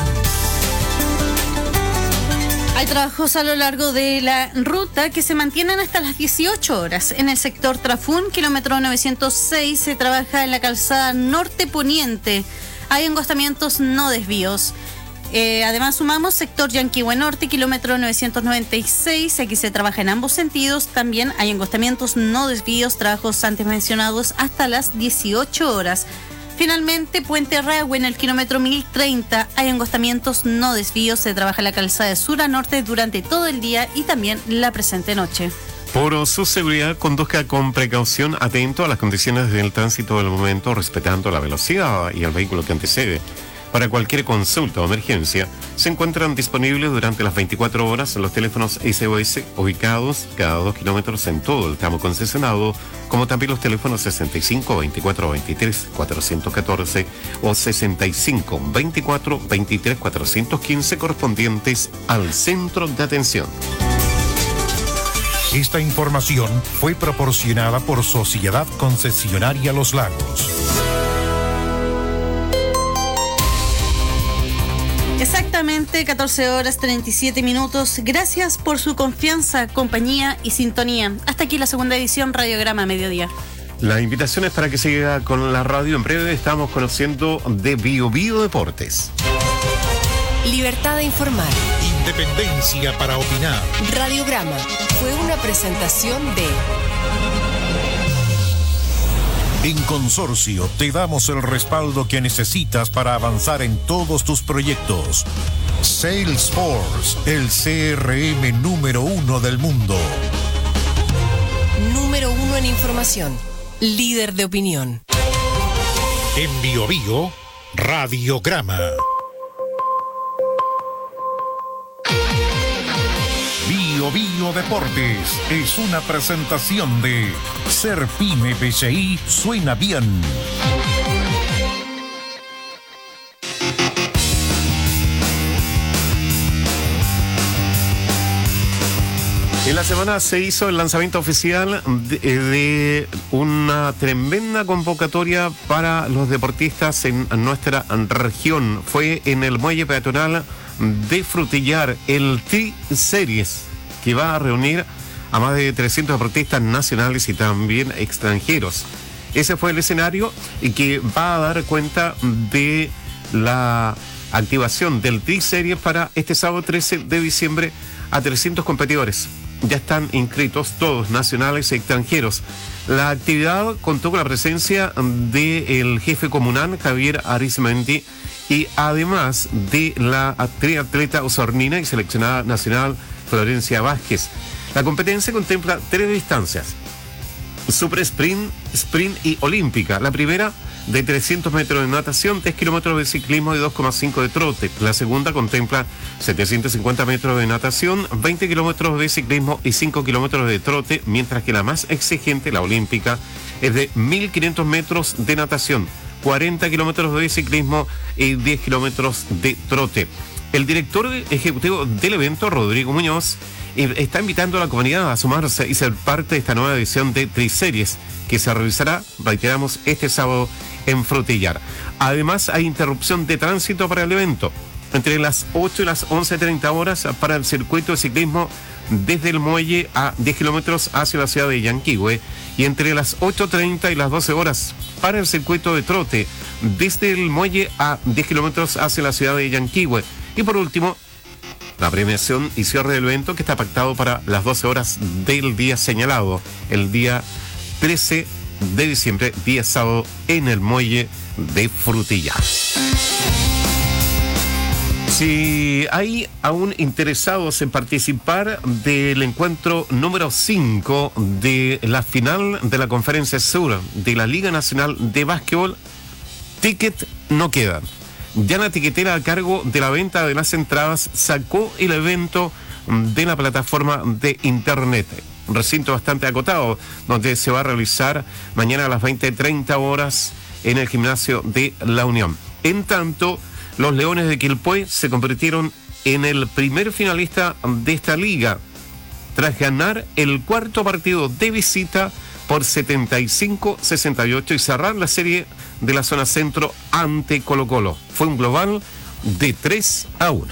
Hay trabajos a lo largo de la ruta que se mantienen hasta las dieciocho horas. En el sector Trafún, kilómetro novecientos seis, se trabaja en la calzada norte poniente. Hay engostamientos, no desvíos. Eh, además sumamos sector Yanquihue Norte, kilómetro novecientos noventa y seis. Aquí se trabaja en ambos sentidos. También hay engostamientos, no desvíos, trabajos antes mencionados hasta las dieciocho horas. Finalmente, Puente Rahue en el kilómetro mil treinta, hay engostamientos, no desvíos, se trabaja la calzada de sur a norte durante todo el día y también la presente noche. Por su seguridad, conduzca con precaución, atento a las condiciones del tránsito del momento, respetando la velocidad y el vehículo que antecede. Para cualquier consulta o emergencia, se encuentran disponibles durante las veinticuatro horas los teléfonos S O S ubicados cada dos kilómetros en todo el tramo concesionado, como también los teléfonos sesenta y cinco, veinticuatro, veintitrés, cuatrocientos catorce o sesenta y cinco, veinticuatro, veintitrés, cuatrocientos quince correspondientes al centro de atención. Esta información fue proporcionada por Sociedad Concesionaria Los Lagos. Exactamente, catorce horas treinta y siete minutos. Gracias por su confianza, compañía y sintonía. Hasta aquí la segunda edición Radiograma Mediodía. La invitación es para que siga con la radio. En breve estamos conociendo de Bio Bio Deportes. Libertad de informar. Independencia para opinar. Radiograma fue una presentación de... En Consorcio te damos el respaldo que necesitas para avanzar en todos tus proyectos. Salesforce, el C R M número uno del mundo. Número uno en información. Líder de opinión. En Bio Bio, Radiograma. Bio Bio Deportes es una presentación de Ser Pyme B C I suena bien. En la semana se hizo el lanzamiento oficial de, de una tremenda convocatoria para los deportistas en nuestra región. Fue en el muelle peatonal de Frutillar, el Tri-Series, que va a reunir a más de trescientos deportistas nacionales y también extranjeros. Ese fue el escenario y que va a dar cuenta de la activación del Tri-Series para este sábado trece de diciembre a trescientos competidores. Ya están inscritos todos, nacionales y extranjeros. La actividad contó con la presencia del jefe comunal, Javier Arizmendi, y además de la triatleta osornina y seleccionada nacional, Florencia Vázquez. La competencia contempla tres distancias: Super Sprint, Sprint y Olímpica. La primera de trescientos metros de natación, tres kilómetros de ciclismo y dos coma cinco de trote. La segunda contempla setecientos cincuenta metros de natación, veinte kilómetros de ciclismo y cinco kilómetros de trote, mientras que la más exigente, la olímpica, es de mil quinientos metros de natación, cuarenta kilómetros de ciclismo y diez kilómetros de trote. El director ejecutivo del evento, Rodrigo Muñoz, está invitando a la comunidad a sumarse y ser parte de esta nueva edición de Tri-Series, que se realizará, reiteramos, este sábado en Frutillar. Además, hay interrupción de tránsito para el evento entre las ocho y las once treinta horas para el circuito de ciclismo desde el muelle a diez kilómetros hacia la ciudad de Yanquihue, y entre las ocho treinta y las doce horas para el circuito de trote desde el muelle a diez kilómetros hacia la ciudad de Yanquihue. Y por último, la premiación y cierre del evento, que está pactado para las doce horas del día señalado, el día trece de diciembre, día sábado, en el muelle de Frutillar. Si hay aún interesados en participar del encuentro número cinco de la final de la Conferencia Sur de la Liga Nacional de Básquetbol, ticket no quedan. Ya la tiquetera a cargo de la venta de las entradas sacó el evento de la plataforma de internet. Un recinto bastante acotado, donde se va a realizar mañana a las veinte treinta horas en el gimnasio de La Unión. En tanto, los Leones de Quilpué se convirtieron en el primer finalista de esta liga, tras ganar el cuarto partido de visita por setenta y cinco a sesenta y ocho y cerrar la serie de la zona centro ante Colo-Colo. Fue un global de tres a uno.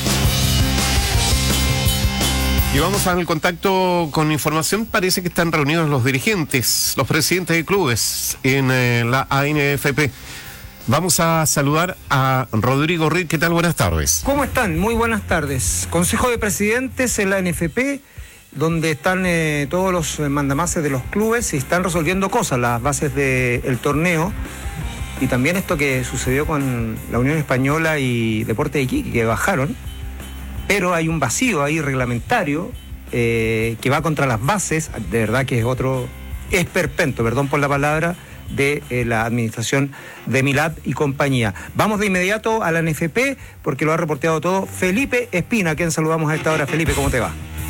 Y vamos al contacto con información. Parece que están reunidos los dirigentes, los presidentes de clubes en eh, la A N F P. Vamos a saludar a Rodrigo Riz. ¿Qué tal? Buenas tardes. ¿Cómo están? Muy buenas tardes. Consejo de Presidentes en la A N F P, donde están eh, todos los mandamases de los clubes y están resolviendo cosas, las bases del torneo. Y también esto que sucedió con la Unión Española y Deportes de Iquique, que bajaron. Pero hay un vacío ahí reglamentario eh, que va contra las bases, de verdad que es otro esperpento, perdón por la palabra, de eh, la administración de Milad y compañía. Vamos de inmediato a la N F P porque lo ha reporteado todo Felipe Espina, a quien saludamos a esta hora. Felipe, ¿cómo te va?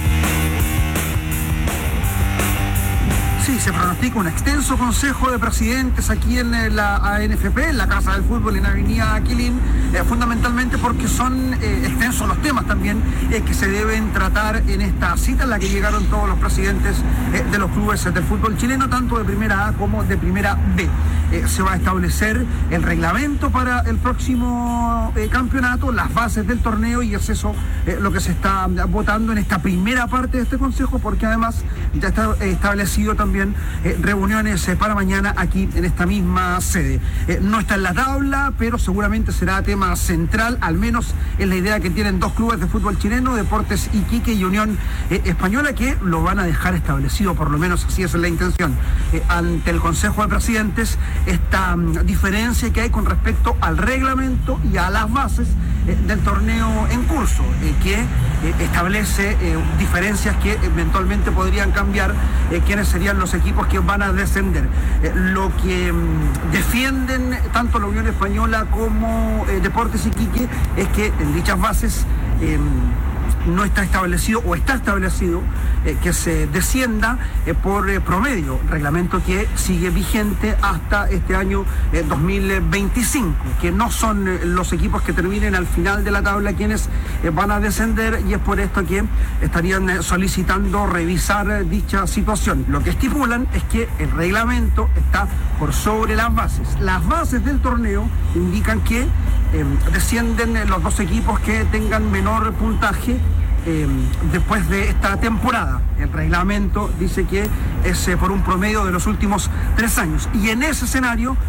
Sí, se pronostica un extenso consejo de presidentes aquí en la A N F P, en la Casa del Fútbol en Avenida Aquilín, eh, fundamentalmente porque son eh, extensos los temas también eh, que se deben tratar en esta cita en la que llegaron todos los presidentes eh, de los clubes del fútbol chileno, tanto de primera A como de primera B. Eh, se va a establecer el reglamento para el próximo eh, campeonato, las bases del torneo, y es eso eh, lo que se está votando en esta primera parte de este consejo, porque además ya está eh, establecido también Eh, reuniones eh, para mañana aquí en esta misma sede. Eh, no está en la tabla, pero seguramente será tema central, al menos es la idea que tienen dos clubes de fútbol chileno, Deportes Iquique y Unión eh, Española, que lo van a dejar establecido, por lo menos así es la intención, eh, ante el Consejo de Presidentes, esta um, diferencia que hay con respecto al reglamento y a las bases eh, del torneo en curso, eh, que eh, establece eh, diferencias que eventualmente podrían cambiar eh, quiénes serían los equipos que van a descender. Eh, lo que mm, defienden tanto la Unión Española como eh, Deportes Iquique es que en dichas bases eh, no está establecido o está establecido eh, que se descienda eh, por eh, promedio, reglamento que sigue vigente hasta este año eh, dos mil veinticinco, que no son eh, los equipos que terminen al final de la tabla quienes eh, van a descender, y es por esto que estarían eh, solicitando revisar eh, dicha situación. Lo que estipulan es que el reglamento está por sobre las bases. Las bases del torneo indican que eh, descienden eh, los dos equipos que tengan menor puntaje Eh, después de esta temporada. El reglamento dice que es eh, por un promedio de los últimos tres años, y en ese escenario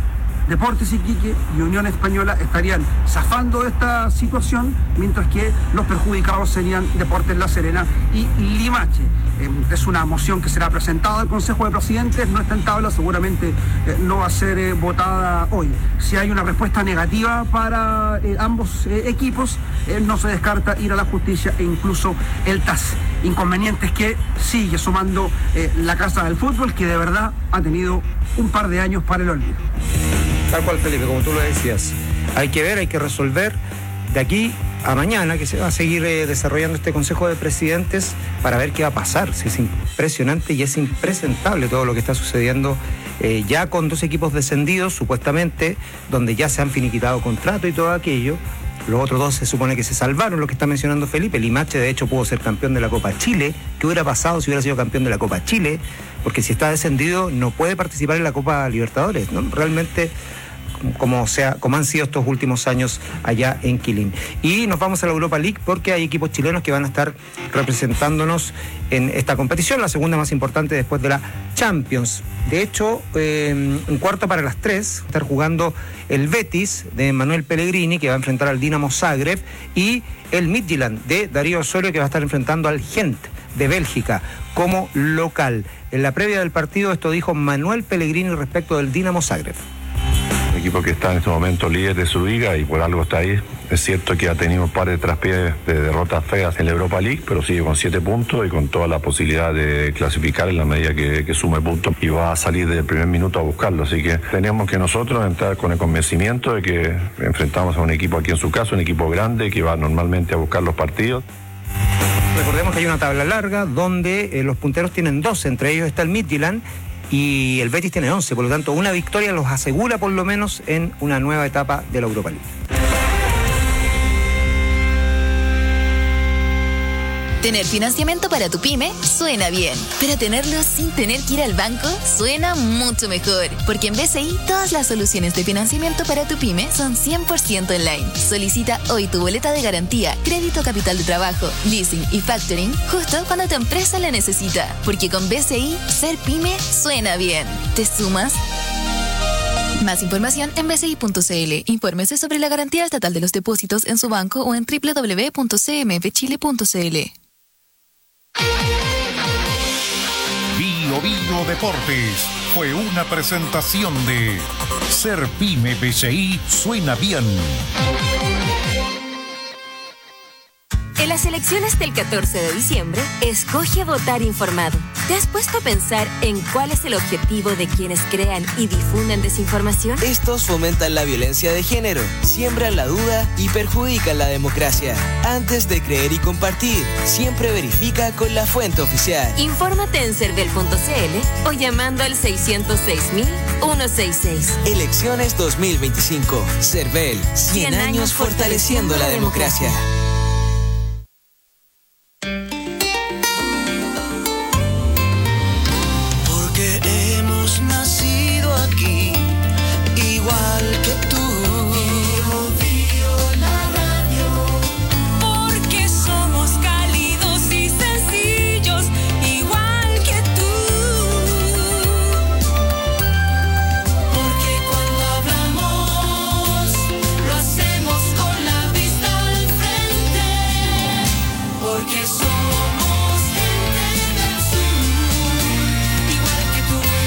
Deportes Iquique y Unión Española estarían zafando de esta situación, mientras que los perjudicados serían Deportes La Serena y Limache. Eh, es una moción que será presentada al Consejo de Presidentes, no está en tabla, seguramente eh, no va a ser eh, votada hoy. Si hay una respuesta negativa para eh, ambos eh, equipos, eh, no se descarta ir a la justicia e incluso el T A S. Inconvenientes que sigue sumando eh, la Casa del Fútbol, que de verdad ha tenido un par de años para el olvido. Tal cual, Felipe, como tú lo decías. Hay que ver, hay que resolver de aquí a mañana, que se va a seguir eh, desarrollando este Consejo de Presidentes para ver qué va a pasar. Si es impresionante y es impresentable todo lo que está sucediendo eh, ya con dos equipos descendidos, supuestamente, donde ya se han finiquitado contrato y todo aquello. Los otros dos se supone que se salvaron, lo que está mencionando Felipe. Limache, de hecho, pudo ser campeón de la Copa Chile. ¿Qué hubiera pasado si hubiera sido campeón de la Copa Chile? Porque si está descendido no puede participar en la Copa Libertadores, ¿no? Realmente, como, sea, como han sido estos últimos años allá en Quilín. Y nos vamos a la Europa League porque hay equipos chilenos que van a estar representándonos en esta competición, la segunda más importante después de la Champions. De hecho, eh, un cuarto para las tres, estar jugando el Betis de Manuel Pellegrini, que va a enfrentar al Dinamo Zagreb, y el Midtjylland de Darío Osorio, que va a estar enfrentando al Gent de Bélgica como local. En la previa del partido esto dijo Manuel Pellegrini respecto del Dinamo Zagreb. Un equipo que está en este momento líder de su liga y por algo está ahí. Es cierto que ha tenido un par de traspiés de derrotas feas en la Europa League, pero sigue con siete puntos y con toda la posibilidad de clasificar en la medida que, que sume puntos y va a salir desde el primer minuto a buscarlo. Así que tenemos que nosotros entrar con el convencimiento de que enfrentamos a un equipo aquí en su casa, un equipo grande que va normalmente a buscar los partidos. Recordemos que hay una tabla larga donde eh, los punteros tienen doce, entre ellos está el Midtjylland y el Betis tiene once, por lo tanto una victoria los asegura por lo menos en una nueva etapa de la Europa League. Tener financiamiento para tu pyme suena bien, pero tenerlo sin tener que ir al banco suena mucho mejor, porque en B C I todas las soluciones de financiamiento para tu pyme son cien por ciento online. Solicita hoy tu boleta de garantía, crédito capital de trabajo, leasing y factoring justo cuando tu empresa la necesita, porque con B C I ser pyme suena bien. ¿Te sumas? Más información en b c i punto c l. Infórmese sobre la garantía estatal de los depósitos en su banco o en doble u doble u doble u punto c m f chile punto c l. Bio Bio Deportes fue una presentación de Ser Pyme B C I suena bien. En las elecciones del catorce de diciembre, escoge votar informado. ¿Te has puesto a pensar en cuál es el objetivo de quienes crean y difunden desinformación? Estos fomentan la violencia de género, siembran la duda y perjudican la democracia. Antes de creer y compartir, siempre verifica con la fuente oficial. Infórmate en cervel punto c l o llamando al seiscientos seis mil ciento sesenta y seis. Elecciones dos mil veinticinco. Cervel, cien años fortaleciendo la democracia. Porque somos gente del sur, igual que tú.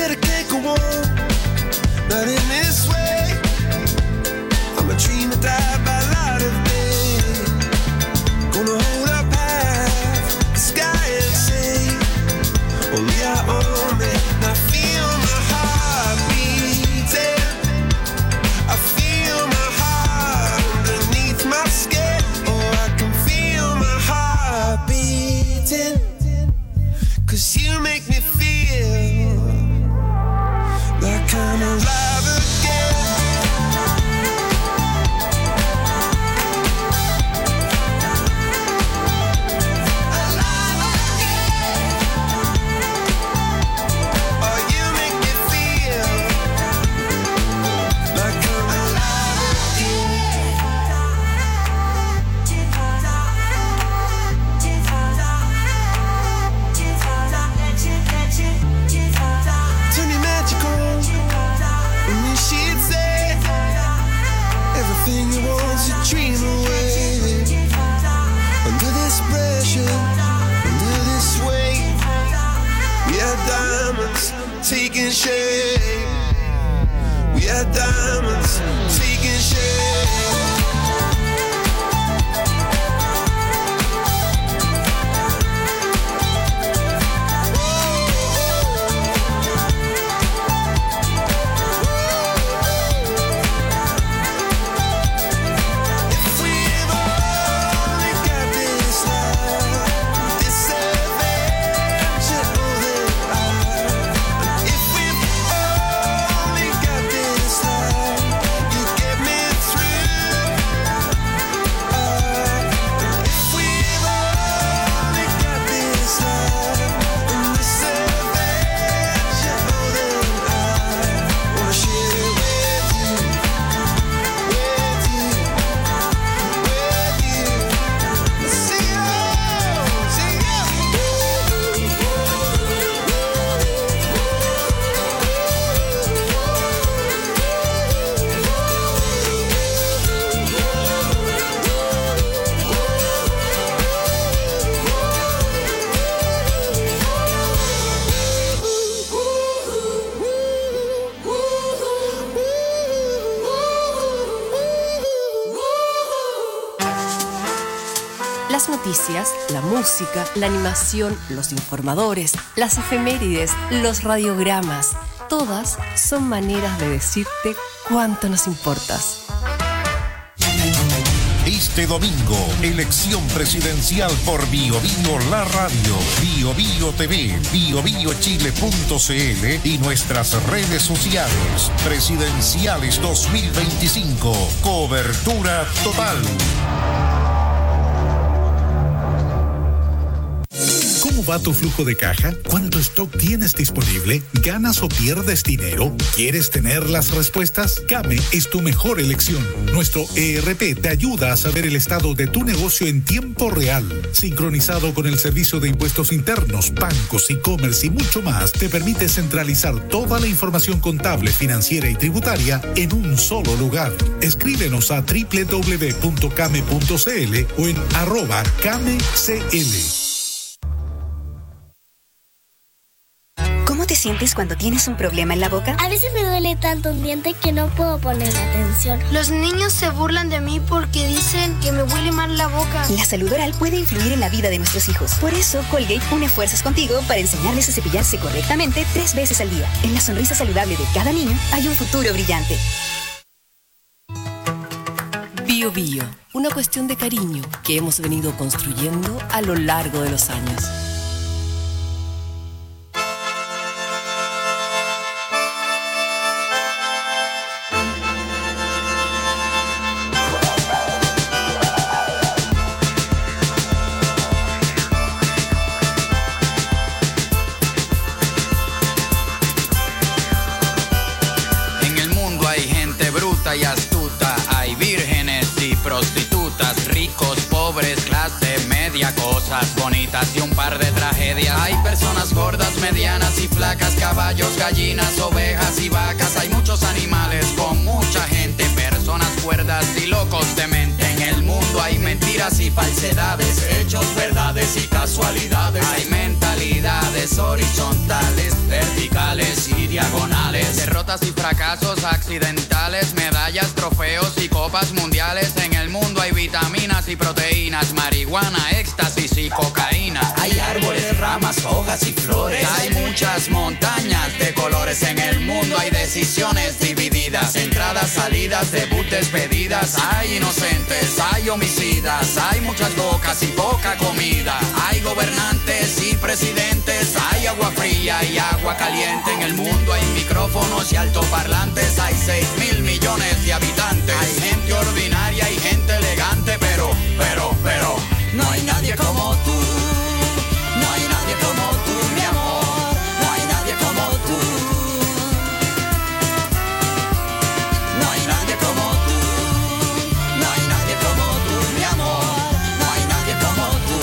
dedicate go on, not in this way. I'm a dream that died by light of day. Gonna hold up half the sky and say, only I own it. And I feel my heart beating. I feel my heart underneath my skin. Oh, I can feel my heart beating. Cause you make me feel like I'm alive again. Alive again. Oh, you make me feel like I'm alive again. Turn me magical. And then she'd say, everything you want's a dream away. Under this pressure, under this weight, we are diamonds taking shape. We are diamonds taking shape. Las noticias, la música, la animación, los informadores, las efemérides, los radiogramas, todas son maneras de decirte cuánto nos importas. Este domingo, elección presidencial por Bio Bio La Radio, Bio Bio T V, bio bio chile punto c l y nuestras redes sociales. Presidenciales dos mil veinticinco. Cobertura total. ¿Cómo va tu flujo de caja? ¿Cuánto stock tienes disponible? ¿Ganas o pierdes dinero? ¿Quieres tener las respuestas? Kame es tu mejor elección. Nuestro E R P te ayuda a saber el estado de tu negocio en tiempo real. Sincronizado con el servicio de impuestos internos, bancos, e-commerce y mucho más, te permite centralizar toda la información contable, financiera y tributaria en un solo lugar. Escríbenos a doble u doble u doble u punto came punto c l o en arroba camecl. ¿Cómo te sientes cuando tienes un problema en la boca? A veces me duele tanto un diente que no puedo poner atención. Los niños se burlan de mí porque dicen que me huele mal la boca. La salud oral puede influir en la vida de nuestros hijos. Por eso, Colgate une fuerzas contigo para enseñarles a cepillarse correctamente tres veces al día. En la sonrisa saludable de cada niño hay un futuro brillante. Bio Bio, una cuestión de cariño que hemos venido construyendo a lo largo de los años. Y astuta, hay vírgenes y prostitutas, ricos, pobres, clase media, cosas bonitas y un par de tragedias. Hay personas gordas, medianas y flacas, caballos, gallinas, ovejas y vacas. Hay muchos animales con mucha gente, personas cuerdas y locos de mente. En el mundo hay mentiras y falsedades, hechos, verdades y casualidades. Hay mentalidades horizontales, verticales y diagonales. Derrotas y fracasos accidentales, medallas, trofeos y copas mundiales. En el mundo hay vitaminas y proteínas, marihuana, éxtasis y cocaína. Hay árboles, ramas, hojas y flores. Hay muchas montañas de colores. En el mundo hay decisiones divididas, entradas, salidas, debut, despedidas. Hay inocentes, hay homicidas, hay muchas bocas y poca comida. Hay gobernantes y presidentes, hay agua fría y agua caliente. En el mundo hay micrófonos y altoparlantes. Hay seis mil millones de habitantes. Hay gente ordinaria y gente elegante, pero, pero, pero no hay nadie como tú. No hay nadie como tú, mi amor. No hay nadie como tú. No hay nadie como tú. No hay nadie como tú, mi amor. No hay nadie como tú.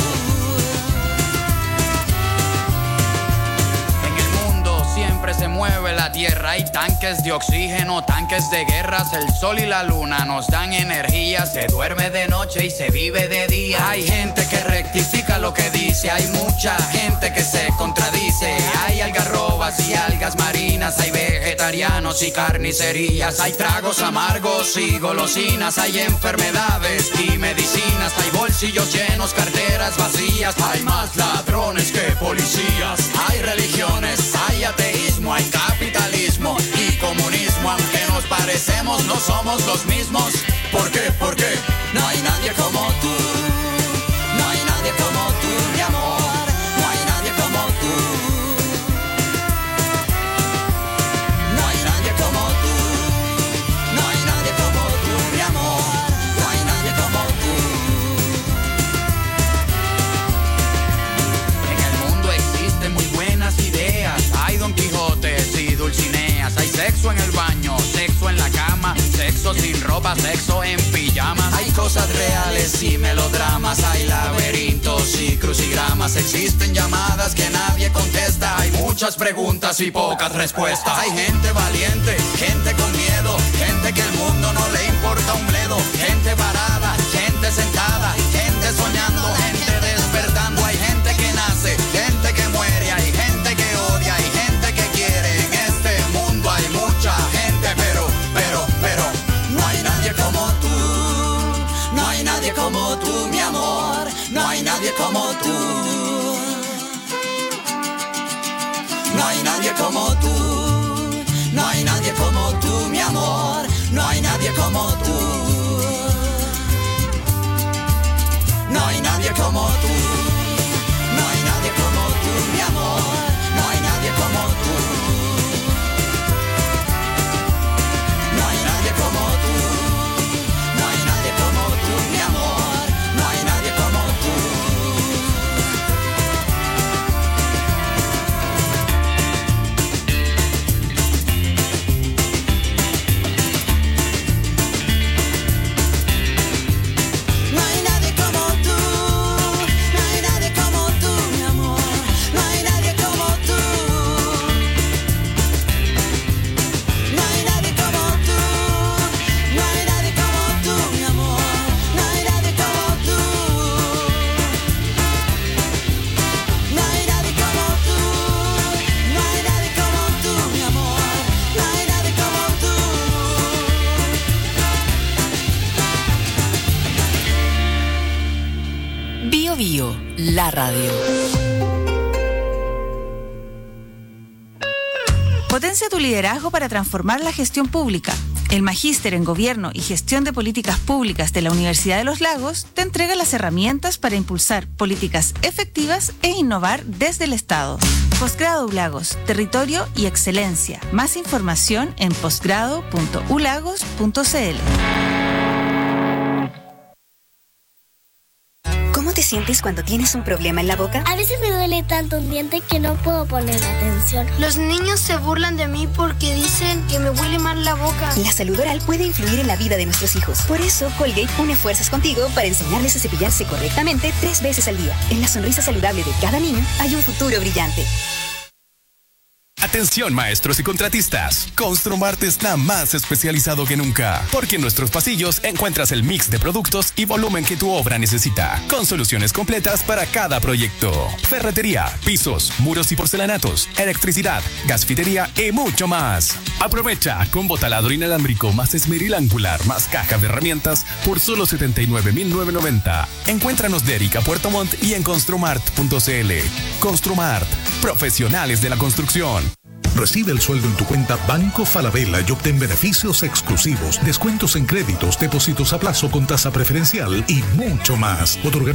En el mundo siempre se mueve la tierra. Hay tanques de oxígeno, tanques de guerras. El sol y la luna nos dan energía. Se duerme de noche y se vive de día. Hay gente que rectifica lo que dice. Hay mucha gente que se contradice. Hay algarrobas y algas marinas. Hay vegetarianos y carnicerías. Hay tragos amargos y golosinas. Hay enfermedades y medicinas. Hay bolsillos llenos, carteras vacías. Hay más ladrones que policías. Hay religiones, hay ateísmo, hay capitalismo y comunismo. Aunque nos parecemos, no somos los mismos. ¿Por qué? ¿Por qué? No hay nadie como tú. No hay nadie como tú, mi amor. No hay nadie como tú. No hay nadie como tú. No hay nadie como tú, mi amor. No hay nadie como tú. En el mundo existen muy buenas ideas. Hay Don Quijotes y Dulcineas. Hay sexo en el baño, sexo en la cama, sexo sin ropa, sexo en pijama. Hay cosas reales y melodramas. Hay laberintos y crucigramas. Existen llamadas que nadie contesta. Hay muchas preguntas y pocas respuestas. Hay gente valiente, gente con miedo, gente que el mundo no le importa un bledo. Gente parada, gente sentada, gente soñando, gente despertando. Hay gente que nace, gente que muere. Hay gente que odia, hay gente que quiere. En este mundo hay mucha gente, pero, pero, pero no hay nadie como tú. No hay nadie como tú, mi amor. No hay nadie como tú. No hay nadie como tú. No hay nadie como tú, mi amor. No hay nadie como tú. No hay nadie como tú. No hay nadie como tú, mi amor. No hay nadie como tú. No hay nadie como tú. No hay nadie como tú, mi amor. No hay nadie como tú. No hay nadie como tú. No hay nadie como tú, mi amor. No hay nadie como tú. No hay nadie como tú. No hay nadie como tú, mi amor. No hay nadie como tú. No hay nadie como tú. No hay nadie como tú, mi amor. No hay nadie como tú. Bio Bio, la radio. Potencia tu liderazgo para transformar la gestión pública. El Magíster en Gobierno y Gestión de Políticas Públicas de la Universidad de los Lagos te entrega las herramientas para impulsar políticas efectivas e innovar desde el Estado. Posgrado U Lagos, territorio y excelencia. Más información en posgrado punto u lagos punto c l. ¿Cómo te sientes cuando tienes un problema en la boca? A veces me duele tanto un diente que no puedo poner atención. Los niños se burlan de mí porque dicen que me huele mal la boca. La salud oral puede influir en la vida de nuestros hijos. Por eso, Colgate une fuerzas contigo para enseñarles a cepillarse correctamente tres veces al día. En la sonrisa saludable de cada niño hay un futuro brillante. Atención maestros y contratistas, Construmart está más especializado que nunca, porque en nuestros pasillos encuentras el mix de productos y volumen que tu obra necesita, con soluciones completas para cada proyecto. Ferretería, pisos, muros y porcelanatos, electricidad, gasfitería y mucho más. Aprovecha combo taladro inalámbrico más esmeril angular más caja de herramientas por solo setenta y nueve mil novecientos noventa. Encuéntranos de Erika Puerto Montt y en construmart punto cl. Construmart, profesionales de la construcción. Recibe el sueldo en tu cuenta Banco Falabella y obtén beneficios exclusivos, descuentos en créditos, depósitos a plazo con tasa preferencial y mucho más. Otorgamiento